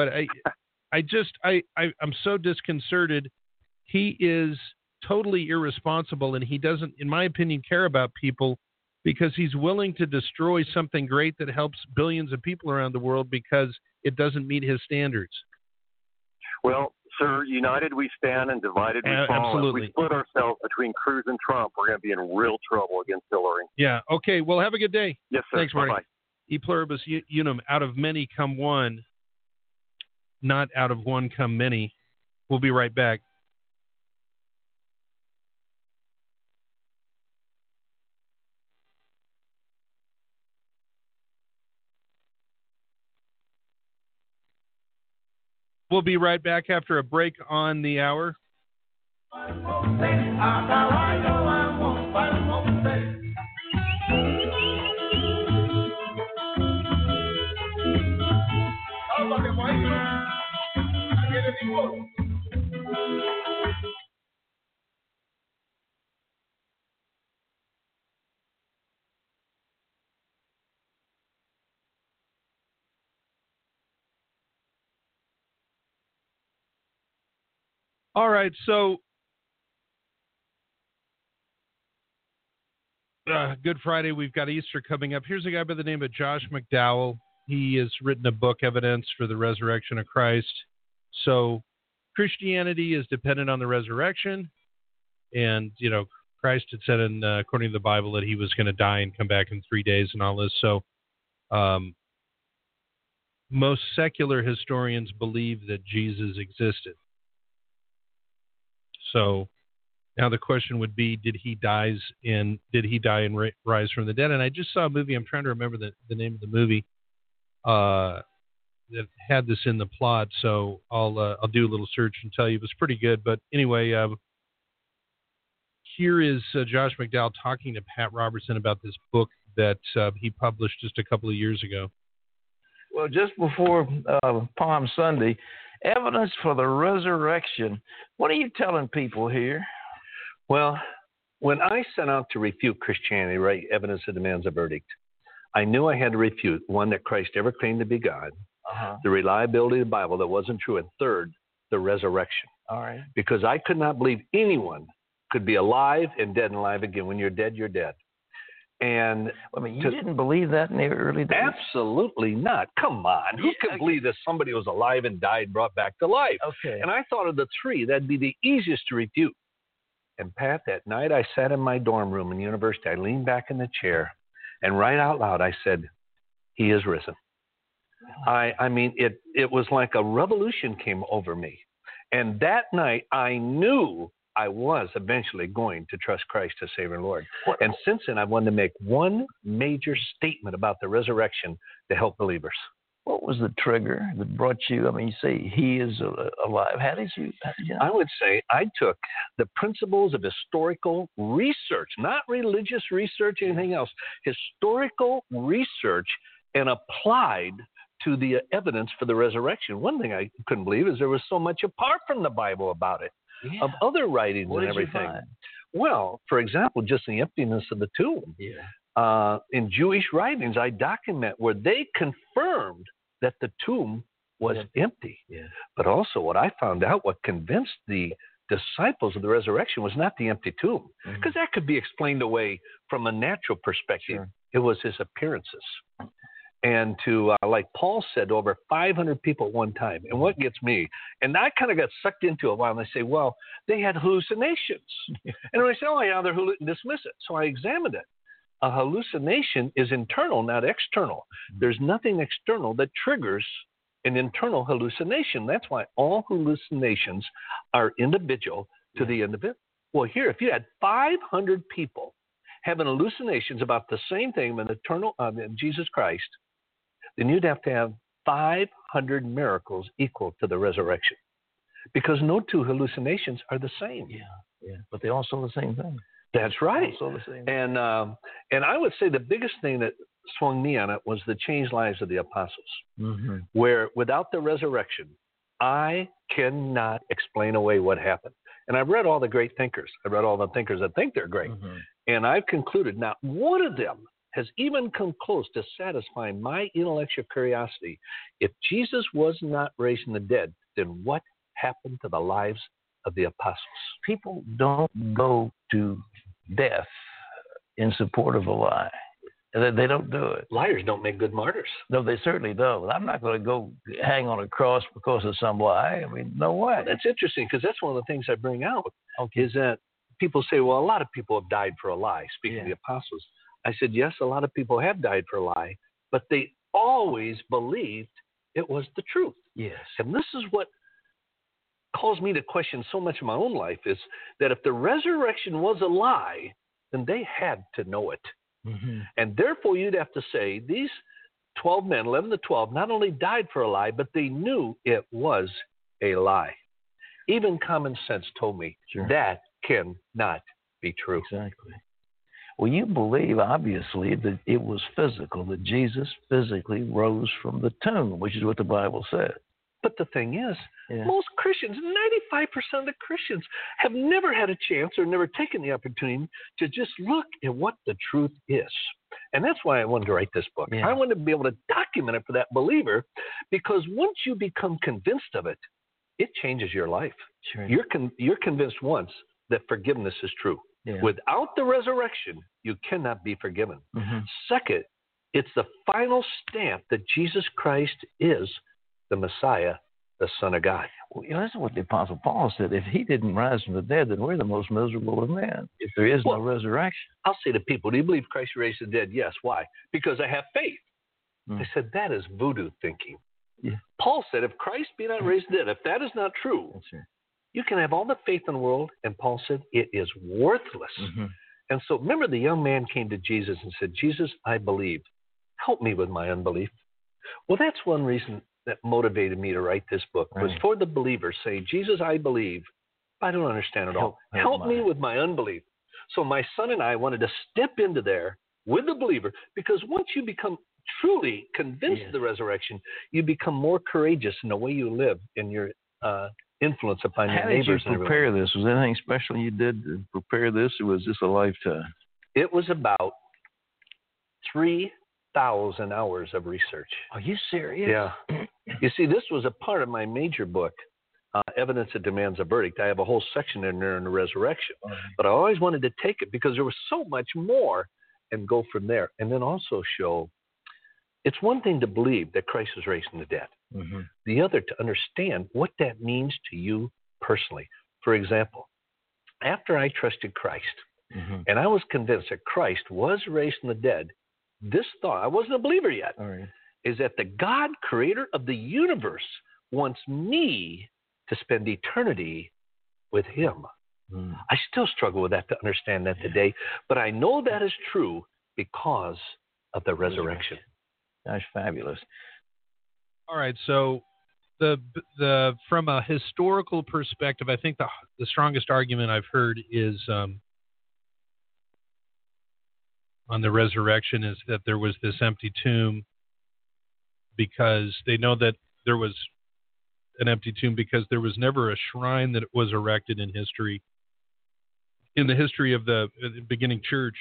I'm so disconcerted. He is totally irresponsible, and he doesn't, in my opinion, care about people, because he's willing to destroy something great that helps billions of people around the world because it doesn't meet his standards. Well, sir, united we stand and divided we fall. Absolutely. If we split ourselves between Cruz and Trump, we're going to be in real trouble against Hillary. Yeah. Okay. Well, have a good day. Yes, sir. Thanks, Marty. Bye-bye. E pluribus unum. Out of many come one. Not out of one come many. We'll be right back. We'll be right back after a break on the hour. All right, so Good Friday, we've got Easter coming up. Here's a guy by the name of Josh McDowell. He has written a book, Evidence for the Resurrection of Christ. So Christianity is dependent on the resurrection, and, you know, Christ had said, according to the Bible, that he was going to die and come back in 3 days and all this. So most secular historians believe that Jesus existed. So now the question would be, did he die and rise from the dead? And I just saw a movie. I'm trying to remember the name of the movie that had this in the plot. So I'll do a little search and tell you. It was pretty good. But anyway, here is Josh McDowell talking to Pat Robertson about this book that he published just a couple of years ago. Well, just before Palm Sunday, Evidence for the Resurrection. What are you telling people here? Well, when I set out to refute Christianity, right, evidence that demands a verdict, I knew I had to refute, one, that Christ ever claimed to be God, the reliability of the Bible that wasn't true, and third, the resurrection. All right. Because I could not believe anyone could be alive and dead and alive again. When you're dead, you're dead. And I mean, you didn't believe that in the early days? Absolutely not. Come on. Who could believe that somebody was alive and died, brought back to life? Okay. And I thought of the three. That'd be the easiest to refute. And Pat, that night I sat in my dorm room in university. I leaned back in the chair, and right out loud I said, he is risen. I mean, it was like a revolution came over me. And that night I knew I was eventually going to trust Christ as Savior and Lord. And since then, I wanted to make one major statement about the resurrection to help believers. What was the trigger that brought you? I mean, you say he is alive. How did you know? I would say I took the principles of historical research, not religious research, anything else, historical research, and applied to the evidence for the resurrection. One thing I couldn't believe is there was so much apart from the Bible about it. Yeah. Of other writings what and did everything. You find? Well, for example, just the emptiness of the tomb. Yeah. In Jewish writings, I document where they confirmed that the tomb was empty. Yeah. But also what I found out, what convinced the disciples of the resurrection was not the empty tomb, because that could be explained away from a natural perspective. Sure. It was his appearances. And to, like Paul said, over 500 people at one time. And what gets me, and I kind of got sucked into it a while, and they say, well, they had hallucinations. And I say, oh, yeah, they're dismiss it. So I examined it. A hallucination is internal, not external. There's nothing external that triggers an internal hallucination. That's why all hallucinations are individual to the individual. Well, here, if you had 500 people having hallucinations about the same thing, an eternal Jesus Christ, then you'd have to have 500 miracles equal to the resurrection, because no two hallucinations are the same. Yeah, but they're also the same thing. That's right. Also the same. And I would say the biggest thing that swung me on it was the changed lives of the apostles, where without the resurrection, I cannot explain away what happened. And I've read all the great thinkers. I've read all the thinkers that think they're great. And I've concluded not one of them has even come close to satisfying my intellectual curiosity. If Jesus was not raised from the dead, then what happened to the lives of the apostles? People don't go to death in support of a lie. They don't do it. Liars don't make good martyrs. No, they certainly don't. I'm not going to go hang on a cross because of some lie. I mean, no way. Well, that's interesting, because that's one of the things I bring out, is that people say, well, a lot of people have died for a lie, speaking of the apostles. I said, yes, a lot of people have died for a lie, but they always believed it was the truth. Yes. And this is what caused me to question so much of my own life, is that if the resurrection was a lie, then they had to know it. And therefore, you'd have to say these 12 men, 11 to 12, not only died for a lie, but they knew it was a lie. Even common sense told me that cannot be true. Exactly. Well, you believe, obviously, that it was physical, that Jesus physically rose from the tomb, which is what the Bible said. But the thing is, most Christians, 95% of the Christians, have never had a chance or never taken the opportunity to just look at what the truth is. And that's why I wanted to write this book. I wanted to be able to document it for that believer, because once you become convinced of it, it changes your life. Sure. You're convinced once that forgiveness is true. Yeah. Without the resurrection, you cannot be forgiven. Mm-hmm. Second, it's the final stamp that Jesus Christ is the Messiah, the Son of God. Well, that's what the Apostle Paul said. If he didn't rise from the dead, then we're the most miserable of men, if there is no resurrection. I'll say to people, do you believe Christ raised the dead? Yes. Why? Because I have faith. They said, that is voodoo thinking. Yeah. Paul said, if Christ be not raised dead, if that is not true, you can have all the faith in the world. And Paul said, it is worthless. Mm-hmm. And so remember, the young man came to Jesus and said, Jesus, I believe. Help me with my unbelief. Well, that's one reason that motivated me to write this book, was for the believer saying, Jesus, I believe. I don't understand it all. Help me with my unbelief. So my son and I wanted to step into there with the believer, because once you become truly convinced of the resurrection, you become more courageous in the way you live, in your influence upon your neighbors. How did you prepare this? Was there anything special you did to prepare this, or was this a lifetime? It was about 3,000 hours of research. Are you serious? Yeah. You see, this was a part of my major book, Evidence That Demands a Verdict. I have a whole section in there on the resurrection. But I always wanted to take it because there was so much more, and go from there. And then also show, it's one thing to believe that Christ is raised from the dead. Mm-hmm. The other, to understand what that means to you personally. For example, after I trusted Christ, and I was convinced that Christ was raised from the dead, this thought, I wasn't a believer yet, is that the God, creator of the universe, wants me to spend eternity with him. I still struggle with that, to understand that today, but I know that is true because of the resurrection. That's fabulous. All right, so the from a historical perspective, I think the strongest argument I've heard is on the resurrection is that there was this empty tomb, because they know that there was an empty tomb because there was never a shrine that was erected in history. In the history of the beginning church,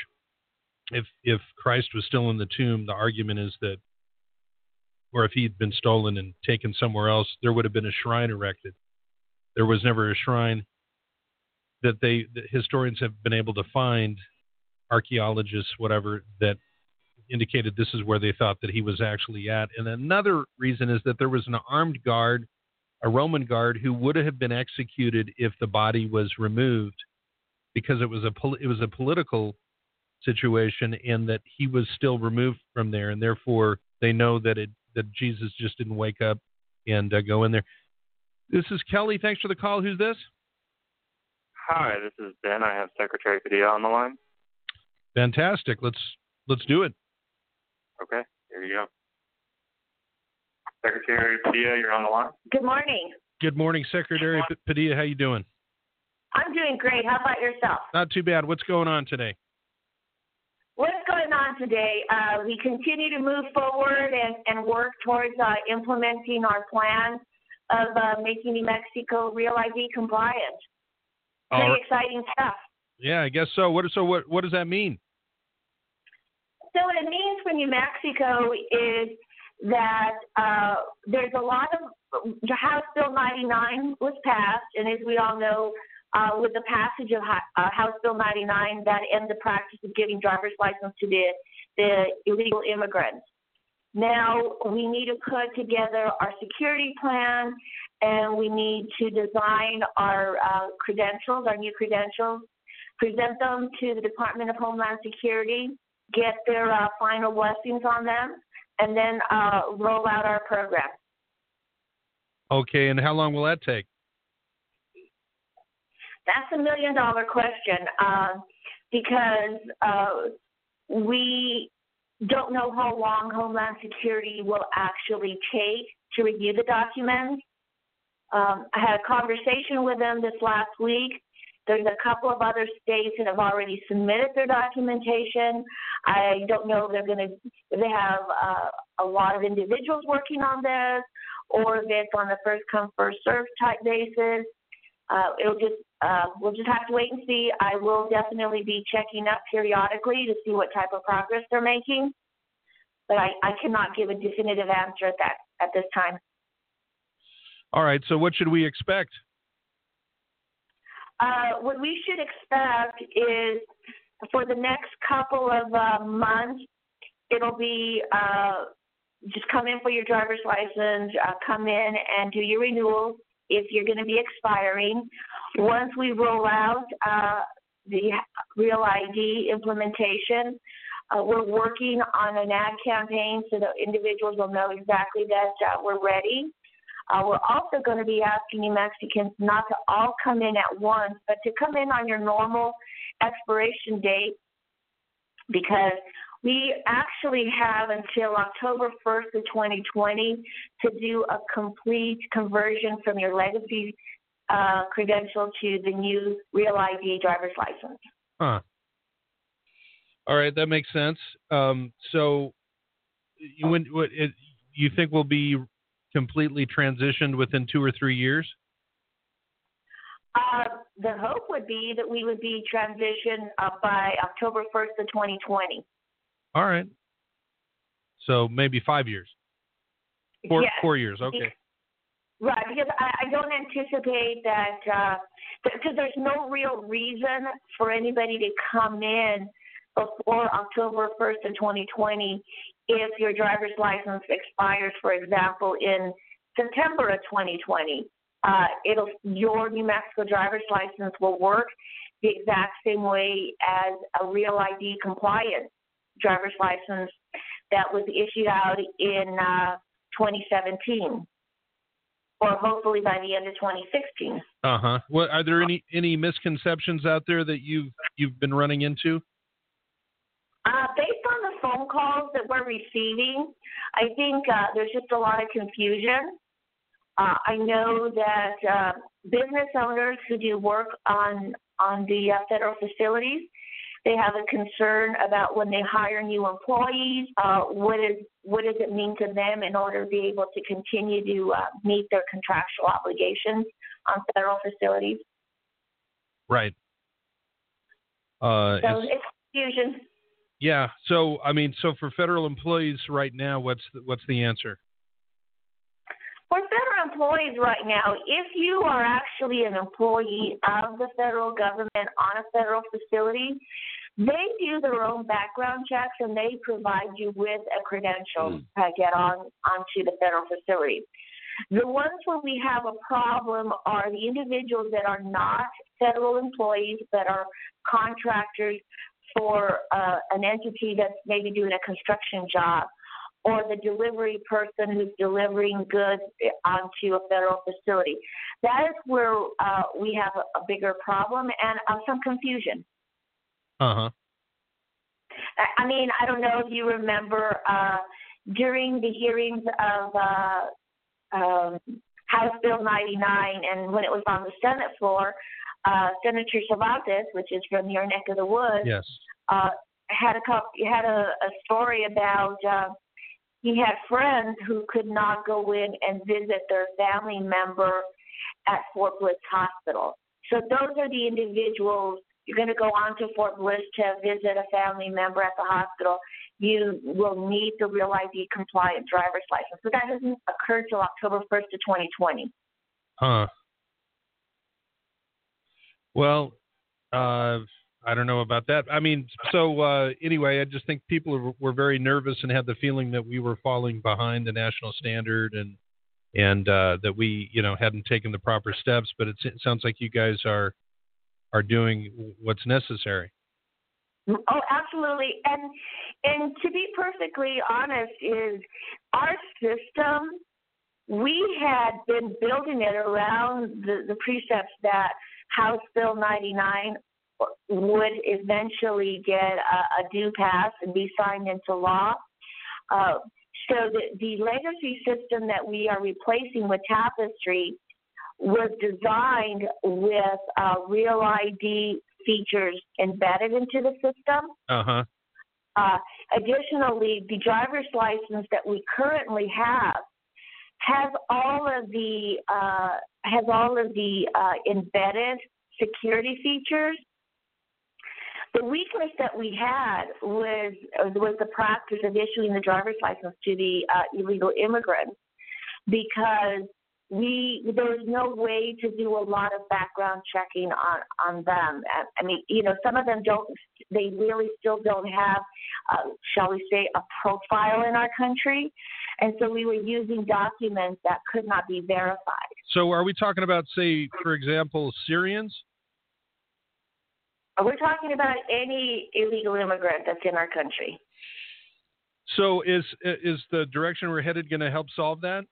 if Christ was still in the tomb, the argument is that, or if he'd been stolen and taken somewhere else, there would have been a shrine erected. There was never a shrine that the historians have been able to find, archaeologists, whatever, that indicated this is where they thought that he was actually at. And another reason is that there was an armed guard, a Roman guard, who would have been executed if the body was removed, because it was a political situation, and that he was still removed from there, and therefore they know that Jesus just didn't wake up and go in there. This is Kelly. Thanks for the call. Who's this? Hi, this is Ben. I have Secretary Padilla on the line. Fantastic. Let's do it. Okay, here you go. Secretary Padilla, you're on the line. Good morning. Good morning, Secretary Padilla. How you doing? I'm doing great. How about yourself? Not too bad. What's going on today? What's going on today? We continue to move forward and work towards implementing our plan of making New Mexico Real ID compliant. Pretty exciting stuff. Yeah, I guess so. What does that mean? So what it means for New Mexico is that there's a lot of House Bill 99 was passed, and as we all know, with the passage of House Bill 99, that ends the practice of giving driver's license to the illegal immigrants. Now we need to put together our security plan, and we need to design our credentials, our new credentials, present them to the Department of Homeland Security, get their final blessings on them, and then roll out our program. Okay, and how long will that take? That's $1 million question, because we don't know how long Homeland Security will actually take to review the documents. I had a conversation with them this last week. There's a couple of other states that have already submitted their documentation. I don't know if they have a lot of individuals working on this, or if it's on a first come, first served type basis. We'll just have to wait and see. I will definitely be checking up periodically to see what type of progress they're making, but I cannot give a definitive answer at this time. All right. So what should we expect? What we should expect is for the next couple of months, it'll be just come in for your driver's license, come in and do your renewals if you're going to be expiring. Once we roll out the Real ID implementation, we're working on an ad campaign so that individuals will know exactly that we're ready. We're also going to be asking New Mexicans not to all come in at once, but to come in on your normal expiration date, because we actually have until October 1st of 2020 to do a complete conversion from your legacy credential to the new Real ID driver's license. Huh. All right, that makes sense. So you think we'll be completely transitioned within 2 or 3 years? The hope would be that we would be transitioned by October 1st of 2020. All right. So maybe 5 years. 4 years, okay. Right, because I don't anticipate that, because there's no real reason for anybody to come in before October 1st of 2020 if your driver's license expires, for example, in September of 2020. Your New Mexico driver's license will work the exact same way as a Real ID compliant driver's license that was issued out in 2017, or hopefully by the end of 2016. Well, are there any misconceptions out there that you've been running into? Based on the phone calls that we're receiving, I think there's just a lot of confusion. I know that business owners who do work on the federal facilities, they have a concern about when they hire new employees, what does it mean to them in order to be able to continue to meet their contractual obligations on federal facilities. Right. So it's confusion. Yeah. So for federal employees right now, what's the answer? For federal employees right now, if you are actually an employee of the federal government on a federal facility, they do their own background checks and they provide you with a credential to get onto the federal facility. The ones where we have a problem are the individuals that are not federal employees, but are contractors for an entity that's maybe doing a construction job, or the delivery person who's delivering goods onto a federal facility. That is where we have a bigger problem and some confusion. Uh-huh. I mean, I don't know if you remember during the hearings of House Bill 99, and when it was on the Senate floor, Senator Cervantes, which is from your neck of the woods, yes, had a story about he had friends who could not go in and visit their family member at Fort Bliss Hospital. So those are the individuals. You're going to go on to Fort Bliss to visit a family member at the hospital. You will need the Real ID compliant driver's license. So that doesn't occur till October 1st of 2020. Huh. Well, I don't know about that. I mean, so anyway, I just think people were very nervous and had the feeling that we were falling behind the national standard and that we, hadn't taken the proper steps. But it sounds like you guys are doing what's necessary. Oh, absolutely. And to be perfectly honest, is our system, we had been building it around the precepts that House Bill 99 would eventually get a due pass and be signed into law. So the legacy system that we are replacing with Tapestry was designed with Real ID features embedded into the system. Uh-huh. Additionally, the driver's license that we currently have has all of the embedded security features. The weakness that we had was the practice of issuing the driver's license to the illegal immigrants, because there's no way to do a lot of background checking on them. I mean, some of them they really still don't have, shall we say, a profile in our country. And so we were using documents that could not be verified. So are we talking about, say, for example, Syrians? We're talking about any illegal immigrant that's in our country. So is the direction we're headed going to help solve that?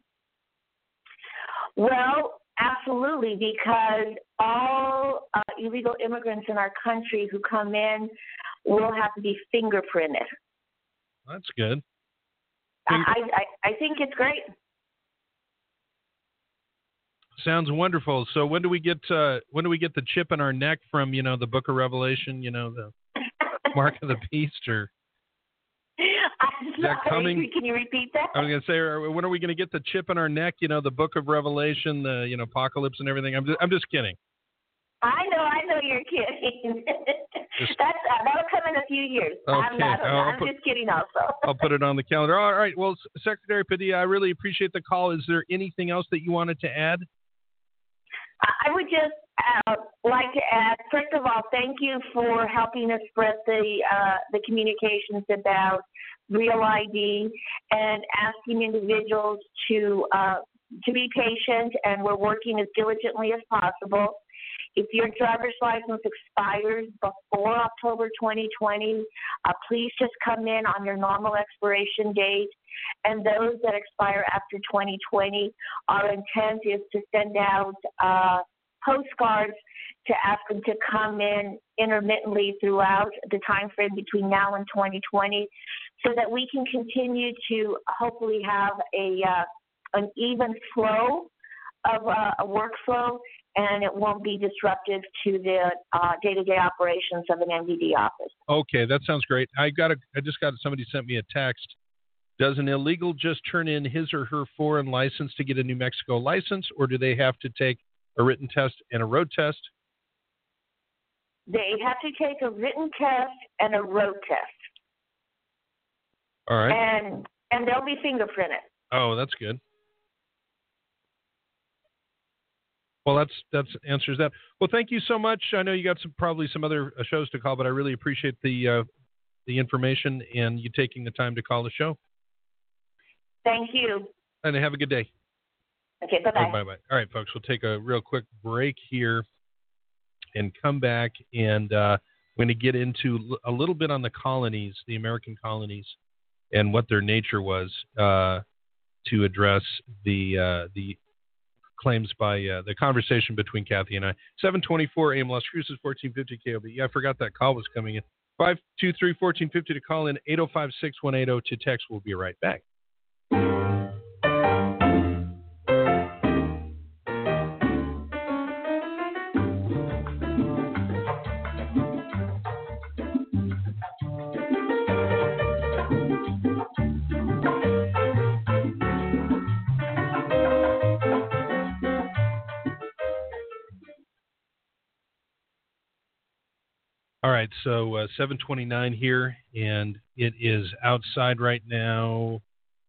Well, absolutely, because all illegal immigrants in our country who come in will have to be fingerprinted. That's good. I think it's great. Sounds wonderful. So when do we get the chip in our neck from the Book of Revelation? The mark of the beast, or is that coming? Can you repeat that? I was going to say, when are we going to get the chip in our neck? The Book of Revelation, the apocalypse and everything. I'm just kidding. I know you're kidding. That'll come in a few years. Okay. I'm just kidding also. I'll put it on the calendar. All right. Well, Secretary Padilla, I really appreciate the call. Is there anything else that you wanted to add? I would just like to add, first of all, thank you for helping us spread the communications about Real ID and asking individuals to be patient, and we're working as diligently as possible. If your driver's license expires before October 2020, please just come in on your normal expiration date. And those that expire after 2020, our intent is to send out postcards to ask them to come in intermittently throughout the time frame between now and 2020, so that we can continue to hopefully have an even flow of a workflow, and it won't be disruptive to the day-to-day operations of an MVD office. Okay, that sounds great. I just got somebody sent me a text. Does an illegal just turn in his or her foreign license to get a New Mexico license, or do they have to take a written test and a road test? They have to take a written test and a road test. All right. And they'll be fingerprinted. Oh, that's good. Well, that's answers that. Well, thank you so much. I know you got probably some other shows to call, but I really appreciate the information and you taking the time to call the show. Thank you. And have a good day. Okay, bye-bye. Bye-bye. All right, folks, we'll take a real quick break here and come back, and we're going to get into a little bit on the colonies, the American colonies, and what their nature was to address the claims by the conversation between Kathy and I. 724 AM Las Cruces, 1450 KOB. Yeah, I forgot that call was coming in. 523-1450 to call in, 805-6180 to text. We'll be right back. All right, so 7:29 here, and it is outside right now,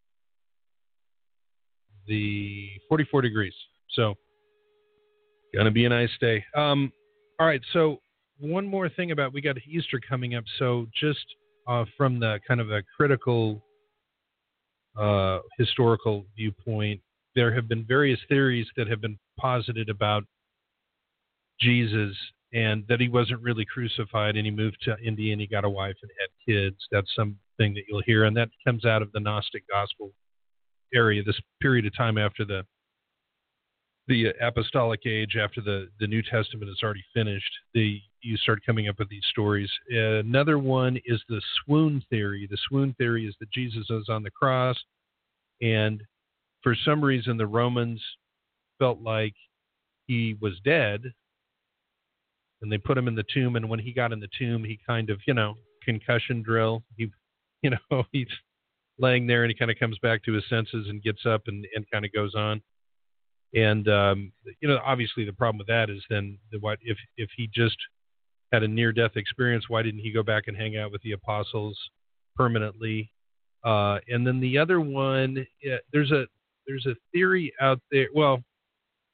the 44 degrees. So, gonna be a nice day. All right, so one more thing about, we got Easter coming up. So just from the kind of a critical historical viewpoint, there have been various theories that have been posited about Jesus, and that he wasn't really crucified, and he moved to India and he got a wife and had kids. That's something that you'll hear, and that comes out of the Gnostic gospel area, this period of time after the apostolic age, after the New Testament is already finished. You start coming up with these stories. Another one is the swoon theory. The swoon theory is that Jesus was on the cross, and for some reason the Romans felt like he was dead, and they put him in the tomb, and when he got in the tomb, he kind of, concussion drill. He's laying there, and he kind of comes back to his senses and gets up and kind of goes on. And, obviously the problem with that is then if he just had a near-death experience, why didn't he go back and hang out with the apostles permanently? And then the other one, there's a theory out there. Well,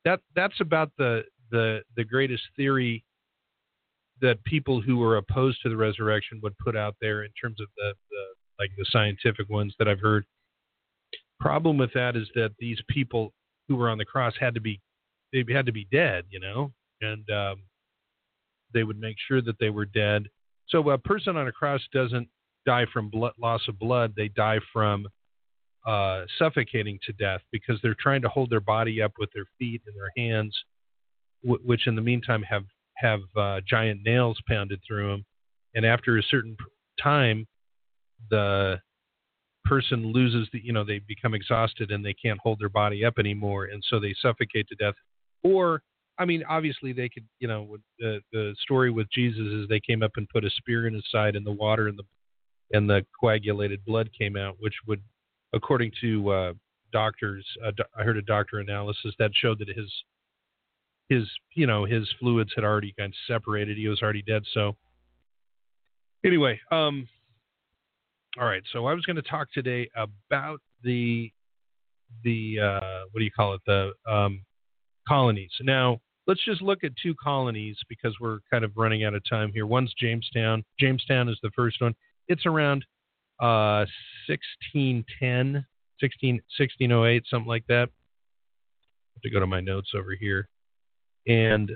that's about the greatest theory that people who are opposed to the resurrection would put out there in terms of the scientific ones that I've heard. Problem with that is that these people who were on the cross had to be dead, and they would make sure that they were dead. So a person on a cross doesn't die from loss of blood; they die from suffocating to death because they're trying to hold their body up with their feet and their hands, which in the meantime have giant nails pounded through them. And after a certain time, the person loses they become exhausted and they can't hold their body up anymore, and so they suffocate to death. Or, obviously they could, the story with Jesus is they came up and put a spear in his side, and the water and the coagulated blood came out, which would, according to doctors, I heard a doctor analysis that showed that his fluids had already kind of separated. He was already dead. So anyway, all right, so I was going to talk today about the colonies. Now, let's just look at two colonies because we're kind of running out of time here. One's Jamestown. Jamestown is the first one. It's around 1608, something like that. I have to go to my notes over here. And,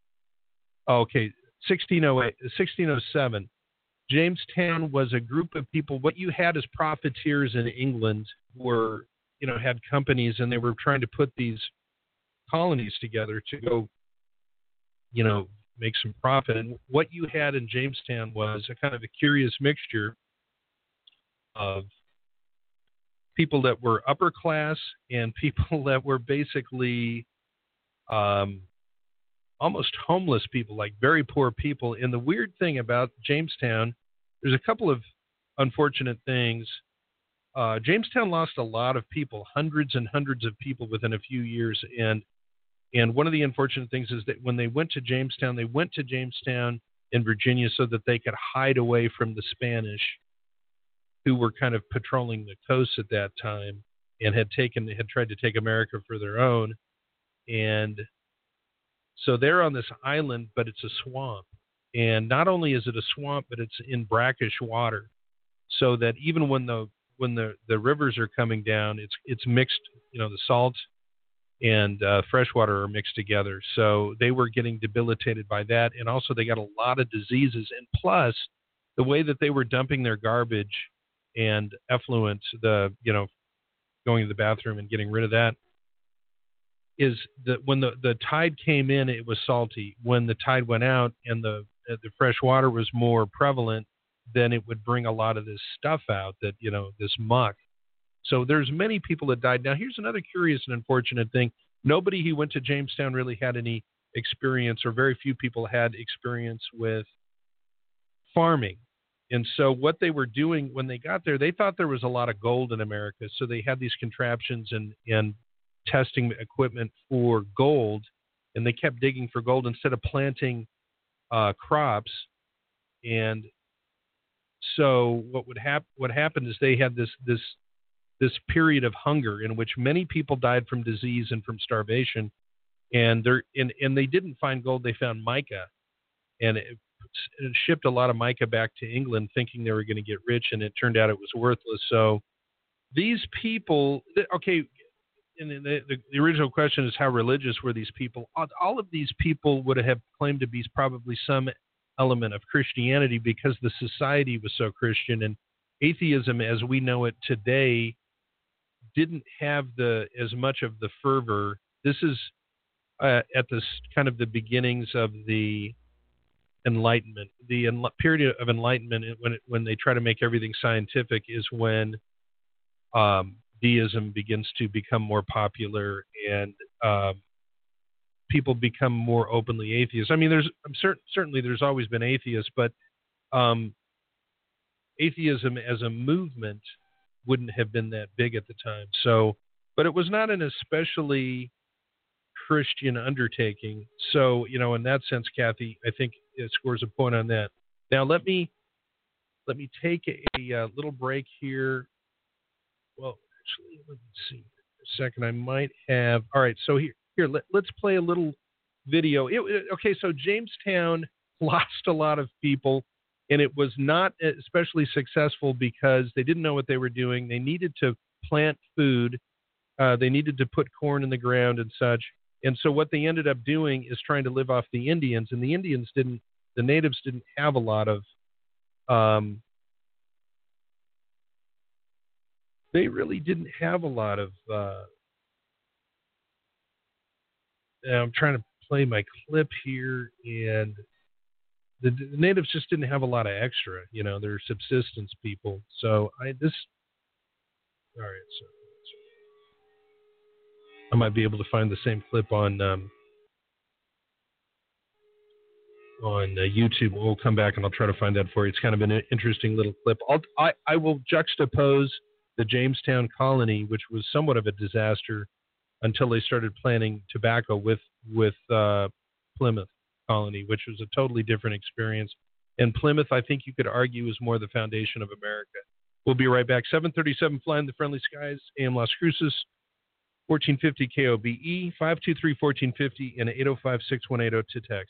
1607. Jamestown was a group of people. What you had as profiteers in England were, had companies, and they were trying to put these colonies together to go, make some profit. And what you had in Jamestown was a kind of a curious mixture of people that were upper class and people that were basically almost homeless people, like very poor people. And the weird thing about Jamestown, there's a couple of unfortunate things. Jamestown lost a lot of people, hundreds and hundreds of people within a few years. And one of the unfortunate things is that when they went to Jamestown in Virginia so that they could hide away from the Spanish, who were kind of patrolling the coast at that time and had tried to take America for their own. And so they're on this island, but it's a swamp. And not only is it a swamp, but it's in brackish water, so that even when the rivers are coming down, it's mixed. The salt and fresh water are mixed together. So they were getting debilitated by that, and also they got a lot of diseases. And plus, the way that they were dumping their garbage and effluent, going to the bathroom and getting rid of that, is that when the tide came in, it was salty. When the tide went out and the fresh water was more prevalent, then it would bring a lot of this stuff out, that, this muck. So there's many people that died. Now, here's another curious and unfortunate thing. Nobody who went to Jamestown really had any experience, or very few people had experience with farming. And so what they were doing when they got there, they thought there was a lot of gold in America. So they had these contraptions and testing equipment for gold, and they kept digging for gold instead of planting crops. And so what happened is they had this period of hunger in which many people died from disease and from starvation, and they didn't find gold. They found mica, and it shipped a lot of mica back to England thinking they were going to get rich, and it turned out it was worthless. So these people, and the original question is, how religious were these people? All of these people would have claimed to be probably some element of Christianity because the society was so Christian, and atheism as we know it today didn't have as much of the fervor. This is at this kind of the beginnings of the Enlightenment. The period of Enlightenment, when they try to make everything scientific, is when deism begins to become more popular, and people become more openly atheists. I mean, certainly there's always been atheists, but atheism as a movement wouldn't have been that big at the time. So, but it was not an especially Christian undertaking. So, in that sense, Kathy, I think it scores a point on that. Now, let me take a little break here. Well, actually, let me see. A second, I might have. All right, so here, Here, let's play a little video. Okay, so Jamestown lost a lot of people, and it was not especially successful because they didn't know what they were doing. They needed to plant food. They needed to put corn in the ground and such. And so what they ended up doing is trying to live off the Indians, and the natives didn't have a lot of, they really didn't have a lot of, I'm trying to play my clip here, and the natives just didn't have a lot of extra, they're subsistence people. So all right, so I might be able to find the same clip on YouTube. We'll come back and I'll try to find that for you. It's kind of an interesting little clip. I will juxtapose the Jamestown colony, which was somewhat of a disaster until they started planting tobacco with Plymouth colony, which was a totally different experience. And Plymouth, I think you could argue, is more the foundation of America. We'll be right back. 737 flying the friendly skies, AM Las Cruces, 1450 KOBE, 523-1450, and 805-6180 to text.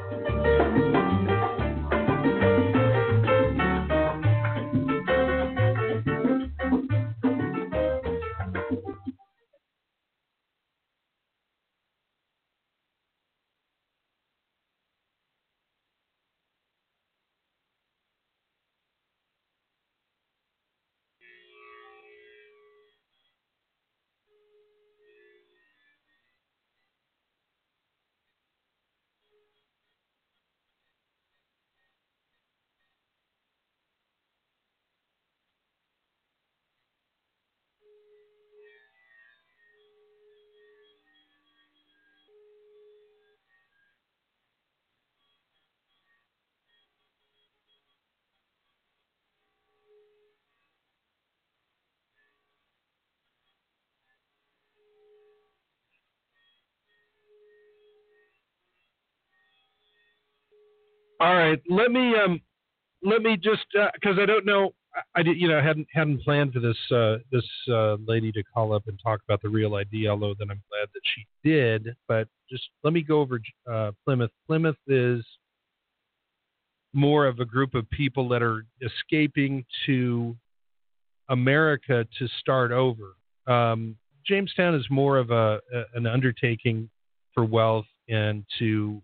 All right, let me just because I don't know, I did hadn't planned for this lady to call up and talk about the real ID, although then I'm glad that she did. But just let me go over Plymouth. Plymouth is more of a group of people that are escaping to America to start over. Jamestown is more of an undertaking for wealth and to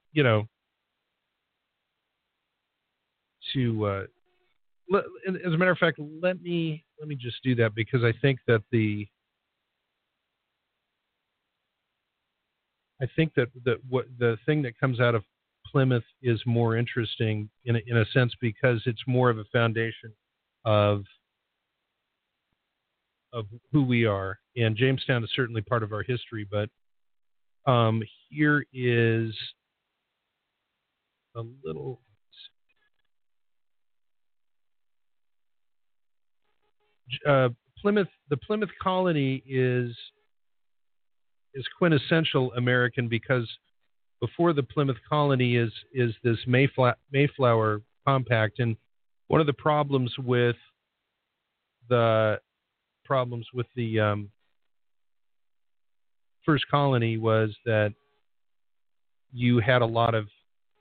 as a matter of fact, let me just do that because I think that the thing that comes out of Plymouth is more interesting in a sense because it's more of a foundation of who we are, and Jamestown is certainly part of our history. But here is a little. Plymouth, the Plymouth colony is quintessential American because before the Plymouth colony is this Mayflower Compact, and one of the problems with the first colony was that you had a lot of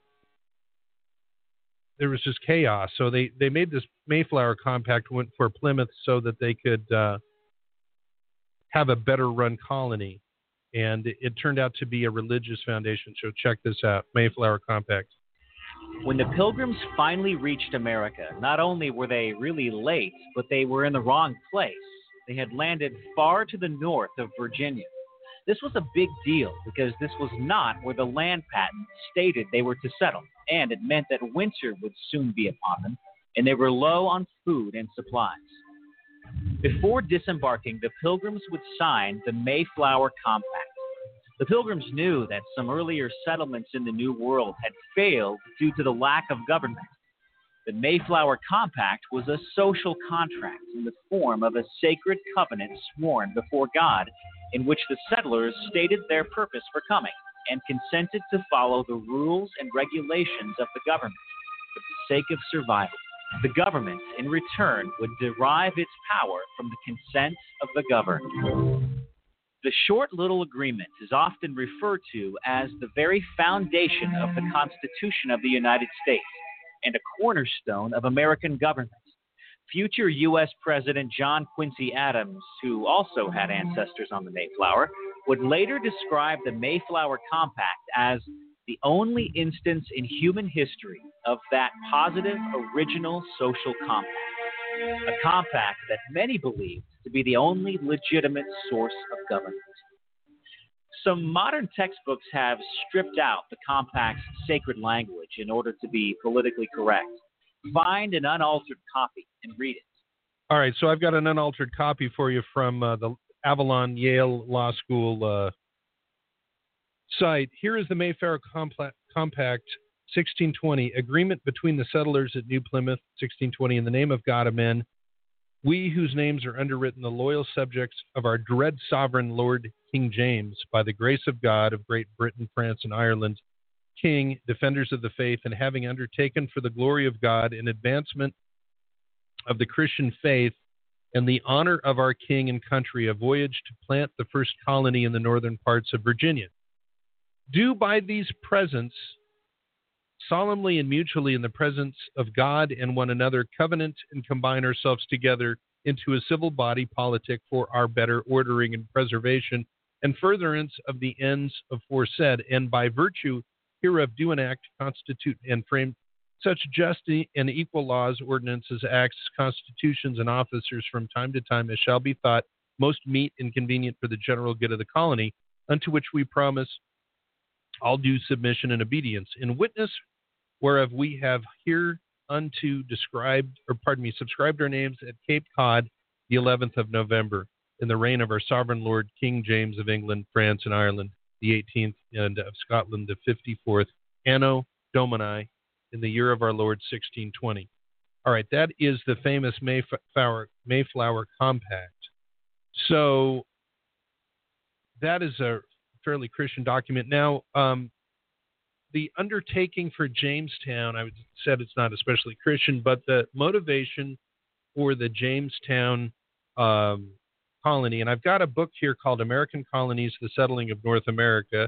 there was just chaos. So they made this Mayflower Compact for Plymouth so that they could have a better run colony. And it turned out to be a religious foundation. So check this out, Mayflower Compact. When the Pilgrims finally reached America, not only were they really late, but they were in the wrong place. They had landed far to the north of Virginia. This was a big deal because this was not where the land patent stated they were to settle, and it meant that winter would soon be upon them, and they were low on food and supplies. Before disembarking, the Pilgrims would sign the Mayflower Compact. The Pilgrims knew that some earlier settlements in the New World had failed due to the lack of government. The Mayflower Compact was a social contract in the form of a sacred covenant sworn before God, in which the settlers stated their purpose for coming and consented to follow the rules and regulations of the government for the sake of survival. The government, in return, would derive its power from the consent of the governed. The short little agreement is often referred to as the very foundation of the Constitution of the United States and a cornerstone of American government. Future U.S. President John Quincy Adams, who also had ancestors on the Mayflower, would later describe the Mayflower Compact as the only instance in human history of that positive, original social compact. A compact that many believed to be the only legitimate source of government. Some modern textbooks have stripped out the compact's sacred language in order to be politically correct. Find an unaltered copy and read it. All right, so I've got an unaltered copy for you from the Avalon Yale Law School site. Here is the Mayflower Compact, 1620, agreement between the settlers at New Plymouth, 1620, in the name of God, amen. We whose names are underwritten, the loyal subjects of our dread sovereign Lord King James, by the grace of God of Great Britain, France, and Ireland, King, defenders of the faith, and having undertaken for the glory of God an advancement of the Christian faith and the honor of our king and country, a voyage to plant the first colony in the northern parts of Virginia. Do by these presents, solemnly and mutually in the presence of God and one another, covenant and combine ourselves together into a civil body politic for our better ordering and preservation and furtherance of the ends aforesaid, and by virtue hereof do enact, constitute, and frame such just and equal laws, ordinances, acts, constitutions, and officers from time to time as shall be thought most meet and convenient for the general good of the colony, unto which we promise all due submission and obedience. In witness whereof we have hereunto subscribed our names at Cape Cod the 11th of November, in the reign of our sovereign Lord King James of England, France, and Ireland, the 18th, and of Scotland the 54th, Anno Domini, in the year of our Lord 1620. All right, that is the famous Mayflower Compact. So that is a fairly Christian document. Now, the undertaking for Jamestown, I said it's not especially Christian, but the motivation for the Jamestown colony, and I've got a book here called American Colonies, The Settling of North America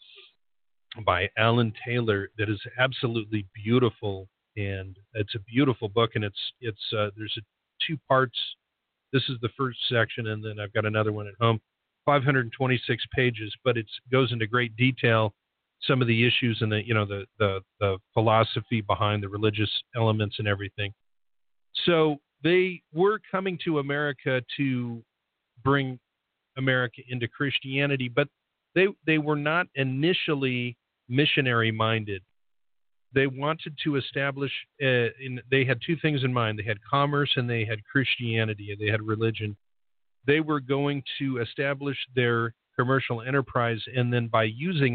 by Alan Taylor that is absolutely beautiful, and it's a beautiful book, and there's two parts. This is the first section, and then I've got another one at home, 526 pages, but it goes into great detail some of the issues and the philosophy behind the religious elements and everything. So they were coming to America to bring America into Christianity, but they were not initially missionary minded. They wanted to establish, they had two things in mind. They had commerce and they had Christianity, and they had religion. They were going to establish their commercial enterprise, and then by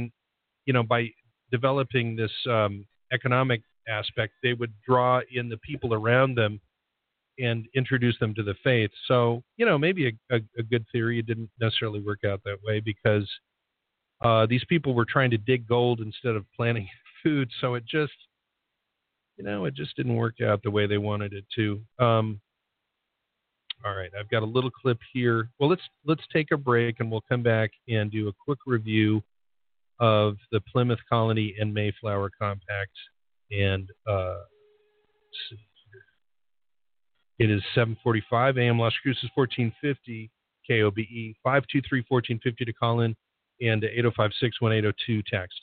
developing this economic aspect, they would draw in the people around them and introduce them to the faith. So, maybe a good theory. It didn't necessarily work out that way because these people were trying to dig gold instead of planting food. So it just, it just didn't work out the way they wanted it to. All right, I've got a little clip here. Well, let's take a break, and we'll come back and do a quick review of the Plymouth Colony and Mayflower Compact. And let's see here. It is 7:45 a.m. Las Cruces, 1450 KOBE, 523-1450 to call in, and 805-618-02 text.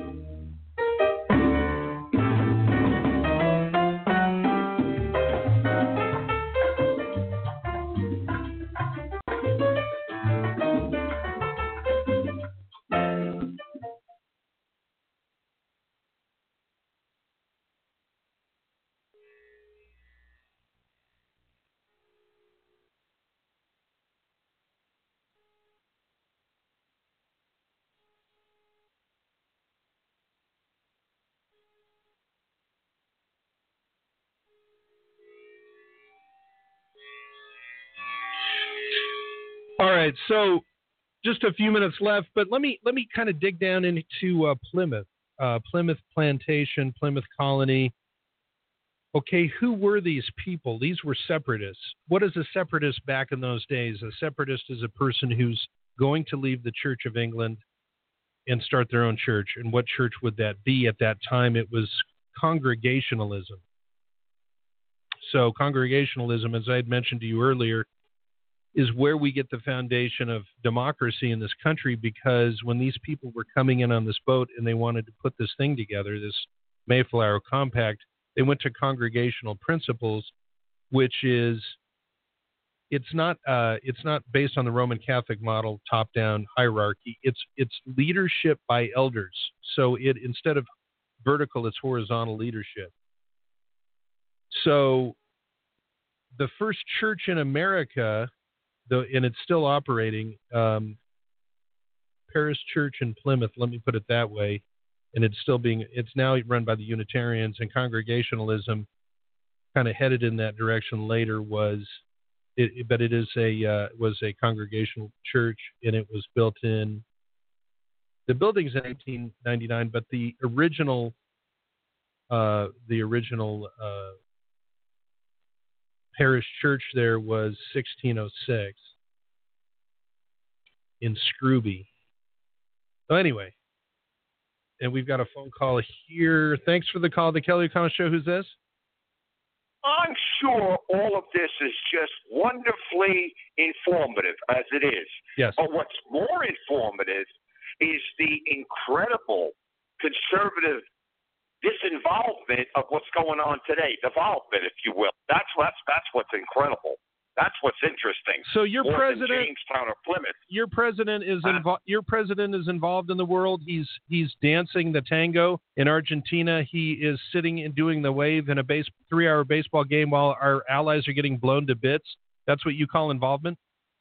All right, so just a few minutes left, but let me kind of dig down into Plymouth Plantation, Plymouth Colony. Okay, who were these people? These were separatists. What is a separatist back in those days? A separatist is a person who's going to leave the Church of England and start their own church. And what church would that be? At that time, it was Congregationalism. So Congregationalism, as I had mentioned to you earlier, is where we get the foundation of democracy in this country, because when these people were coming in on this boat and they wanted to put this thing together, this Mayflower Compact, they went to congregational principles, which is it's not based on the Roman Catholic model, top-down hierarchy. It's leadership by elders. So it, instead of vertical, it's horizontal leadership. So the first church in America, and it's still operating, Paris Church in Plymouth, let me put it that way, and it's now run by the Unitarians, and Congregationalism kind of headed in that direction later was a congregational church, and it was built in, the building's in 1899, but the original parish church there was 1606 in Scrooby. So anyway, and we've got a phone call here. Thanks for the call, the Kelly O'Connell Show. Who's this? I'm sure all of this is just wonderfully informative, as it is. Yes. But what's more informative is the incredible conservative disinvolvement of what's going on today. Devolvement, if you will. That's what's incredible. That's what's interesting. So your more president, than Jamestown or Plymouth. Your president is involved in the world. He's dancing the tango in Argentina. He is sitting and doing the wave in a 3-hour baseball game while our allies are getting blown to bits. That's what you call involvement?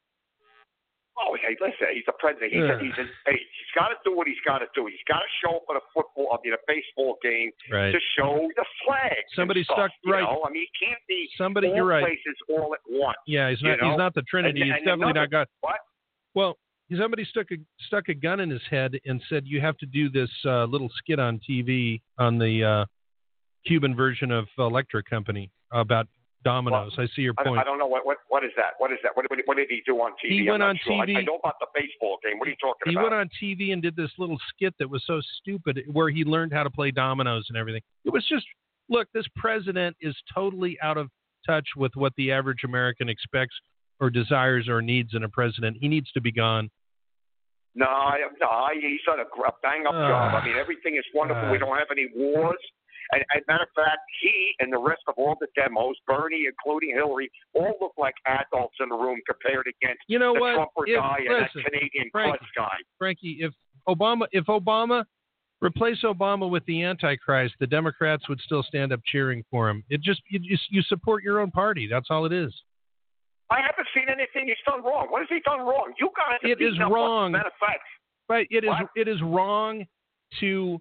Oh, hey, listen, he's the president. He's got to do what he's got to do. He's got to show up at a baseball game to show the flag. Somebody stuck right. You know? I mean, he can't be you're right. places all at once. Yeah, he's not the Trinity. He's definitely not God. What? Well, somebody stuck a gun in his head and said, you have to do this little skit on TV on the Cuban version of Electric Company about dominoes. Well, I see your point. I don't know what is that. What is that? What did he do on TV? He went on TV. I know about the baseball game. What are you talking about? He went on TV and did this little skit that was so stupid, where he learned how to play dominoes and everything. It was just, look, this president is totally out of touch with what the average American expects or desires or needs in a president. He needs to be gone. No, he's done a bang-up job. I mean, everything is wonderful. We don't have any wars. And as a matter of fact, he and the rest of all the demos, Bernie, including Hillary, all look like adults in the room compared against the Trumper guy and that Canadian Clutch guy. Frankie, if Obama replace Obama with the Antichrist, the Democrats would still stand up cheering for him. You support your own party. That's all it is. I haven't seen anything he's done wrong. What has he done wrong? You guys have it is wrong. Matter of fact, right? It is wrong to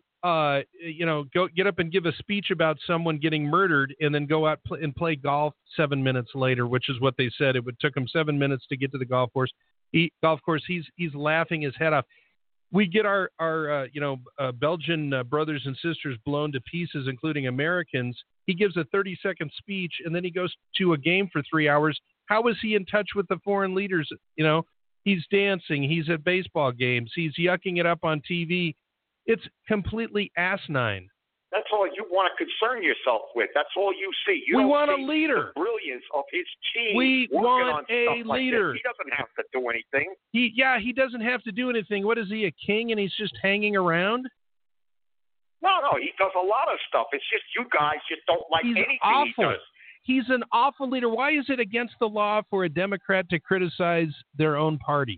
go get up and give a speech about someone getting murdered and then go out and play golf 7 minutes later, which is what they said. It took him 7 minutes to get to the golf course. He's laughing his head off. We get our Belgian brothers and sisters blown to pieces, including Americans. He gives a 30-second speech and then he goes to a game for 3 hours. How is he in touch with the foreign leaders? He's dancing. He's at baseball games. He's yucking it up on TV. It's completely asinine. That's all you want to concern yourself with. That's all you see. We want a leader. The brilliance of his team. We want a leader. Like he doesn't have to do anything. He doesn't have to do anything. What is he, a king, and he's just hanging around? No, he does a lot of stuff. It's just you guys just don't like anything awful. he does. He's an awful leader. Why is it against the law for a Democrat to criticize their own party?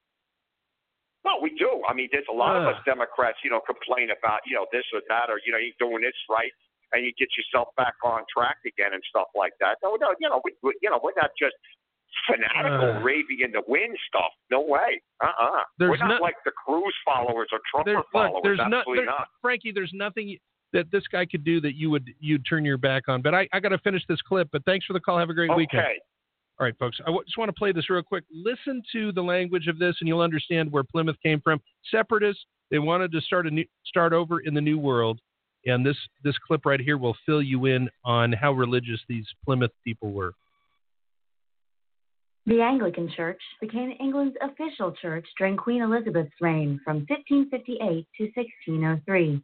Well, we do. I mean, there's a lot of us Democrats, complain about, this or that, or, you're doing this right, and you get yourself back on track again and stuff like that. No, we're not just fanatical raving in the wind stuff. No way. We're not like the Cruz followers or Trumper followers. Absolutely not. Frankie, there's nothing that this guy could do that you'd turn your back on. But I got to finish this clip. But thanks for the call. Have a great weekend. Okay. All right, folks, I just want to play this real quick. Listen to the language of this, and you'll understand where Plymouth came from. Separatists, they wanted to start over in the New World, and this clip right here will fill you in on how religious these Plymouth people were. The Anglican Church became England's official church during Queen Elizabeth's reign from 1558 to 1603.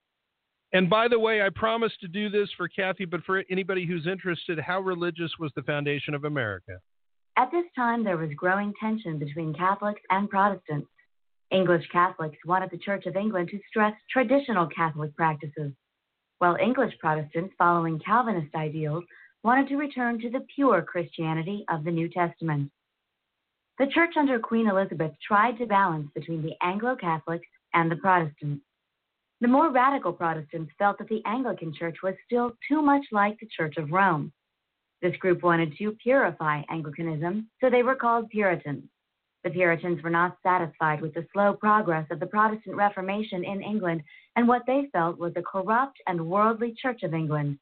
And by the way, I promised to do this for Kathy, but for anybody who's interested, how religious was the foundation of America? At this time, there was growing tension between Catholics and Protestants. English Catholics wanted the Church of England to stress traditional Catholic practices, while English Protestants, following Calvinist ideals, wanted to return to the pure Christianity of the New Testament. The Church under Queen Elizabeth tried to balance between the Anglo-Catholics and the Protestants. The more radical Protestants felt that the Anglican Church was still too much like the Church of Rome. This group wanted to purify Anglicanism, so they were called Puritans. The Puritans were not satisfied with the slow progress of the Protestant Reformation in England and what they felt was a corrupt and worldly Church of England.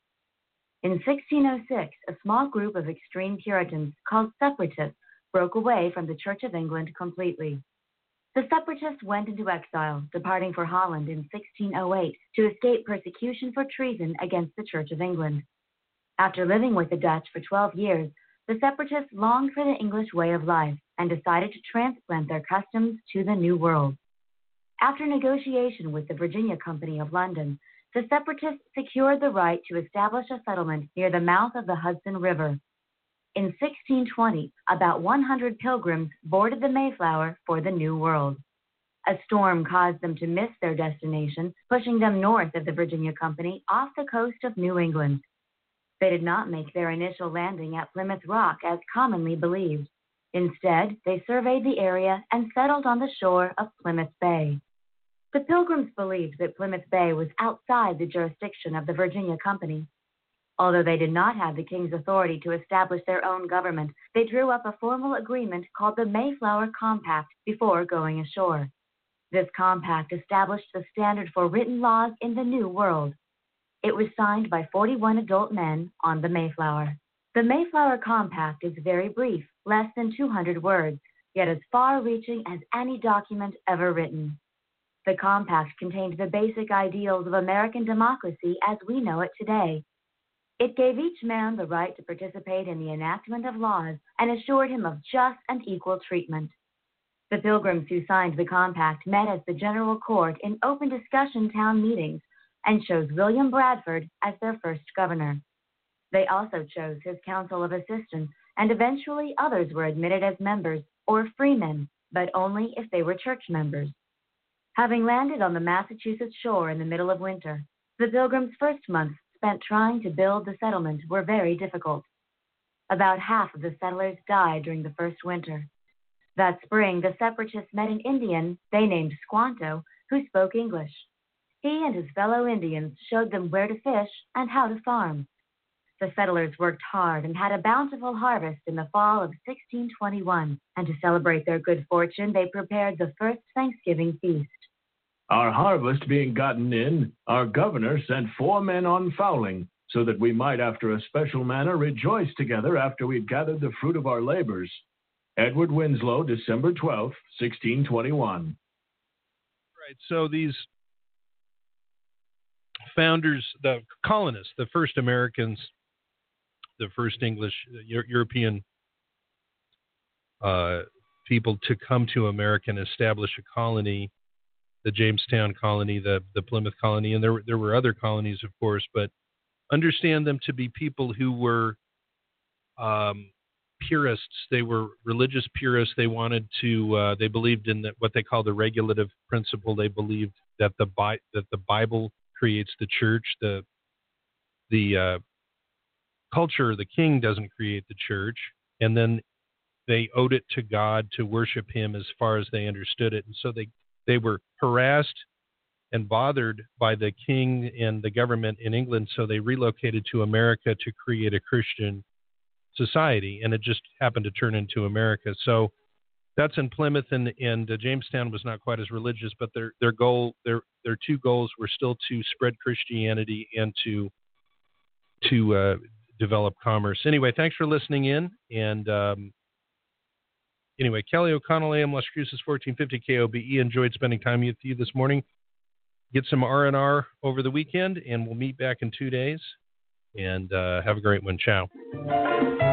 In 1606, a small group of extreme Puritans called Separatists broke away from the Church of England completely. The Separatists went into exile, departing for Holland in 1608 to escape persecution for treason against the Church of England. After living with the Dutch for 12 years, the Separatists longed for the English way of life and decided to transplant their customs to the New World. After negotiation with the Virginia Company of London, the Separatists secured the right to establish a settlement near the mouth of the Hudson River. In 1620, about 100 pilgrims boarded the Mayflower for the New World. A storm caused them to miss their destination, pushing them north of the Virginia Company off the coast of New England. They did not make their initial landing at Plymouth Rock as commonly believed. Instead, they surveyed the area and settled on the shore of Plymouth Bay. The Pilgrims believed that Plymouth Bay was outside the jurisdiction of the Virginia Company. Although they did not have the king's authority to establish their own government, they drew up a formal agreement called the Mayflower Compact before going ashore. This compact established the standard for written laws in the New World. It was signed by 41 adult men on the Mayflower. The Mayflower Compact is very brief, less than 200 words, yet as far-reaching as any document ever written. The compact contained the basic ideals of American democracy as we know it today. It gave each man the right to participate in the enactment of laws and assured him of just and equal treatment. The Pilgrims who signed the compact met as the General Court in open discussion town meetings and chose William Bradford as their first governor. They also chose his council of assistants, and eventually others were admitted as members or freemen, but only if they were church members. Having landed on the Massachusetts shore in the middle of winter, the Pilgrims' first months spent trying to build the settlement were very difficult. About half of the settlers died during the first winter. That spring, the Separatists met an Indian they named Squanto, who spoke English. He and his fellow Indians showed them where to fish and how to farm. The settlers worked hard and had a bountiful harvest in the fall of 1621, and to celebrate their good fortune, they prepared the first Thanksgiving feast. Our harvest being gotten in, our governor sent 4 men on fowling, so that we might after a special manner rejoice together after we'd gathered the fruit of our labors. Edward Winslow, December 12th, 1621. Right, so these founders, the colonists, the first Americans, the first English, European people to come to America and establish a colony, the Jamestown colony, the Plymouth colony, and there were other colonies, of course, but understand them to be people who were purists. They were religious purists. They wanted to, they believed in what they call the regulative principle. They believed that the Bible creates the church. The culture, the king doesn't create the church, and then they owed it to God to worship him as far as they understood it. And so they were harassed and bothered by the king and the government in England, so they relocated to America to create a Christian society, and it just happened to turn into America. So that's in Plymouth, and Jamestown was not quite as religious, but their two goals were still to spread Christianity and to develop commerce. Anyway, thanks for listening in, and anyway, Kelly O'Connell, AM Las Cruces, 1450 KOBE. Enjoyed spending time with you this morning. Get some R&R over the weekend, and we'll meet back in 2 days. And have a great one. Ciao.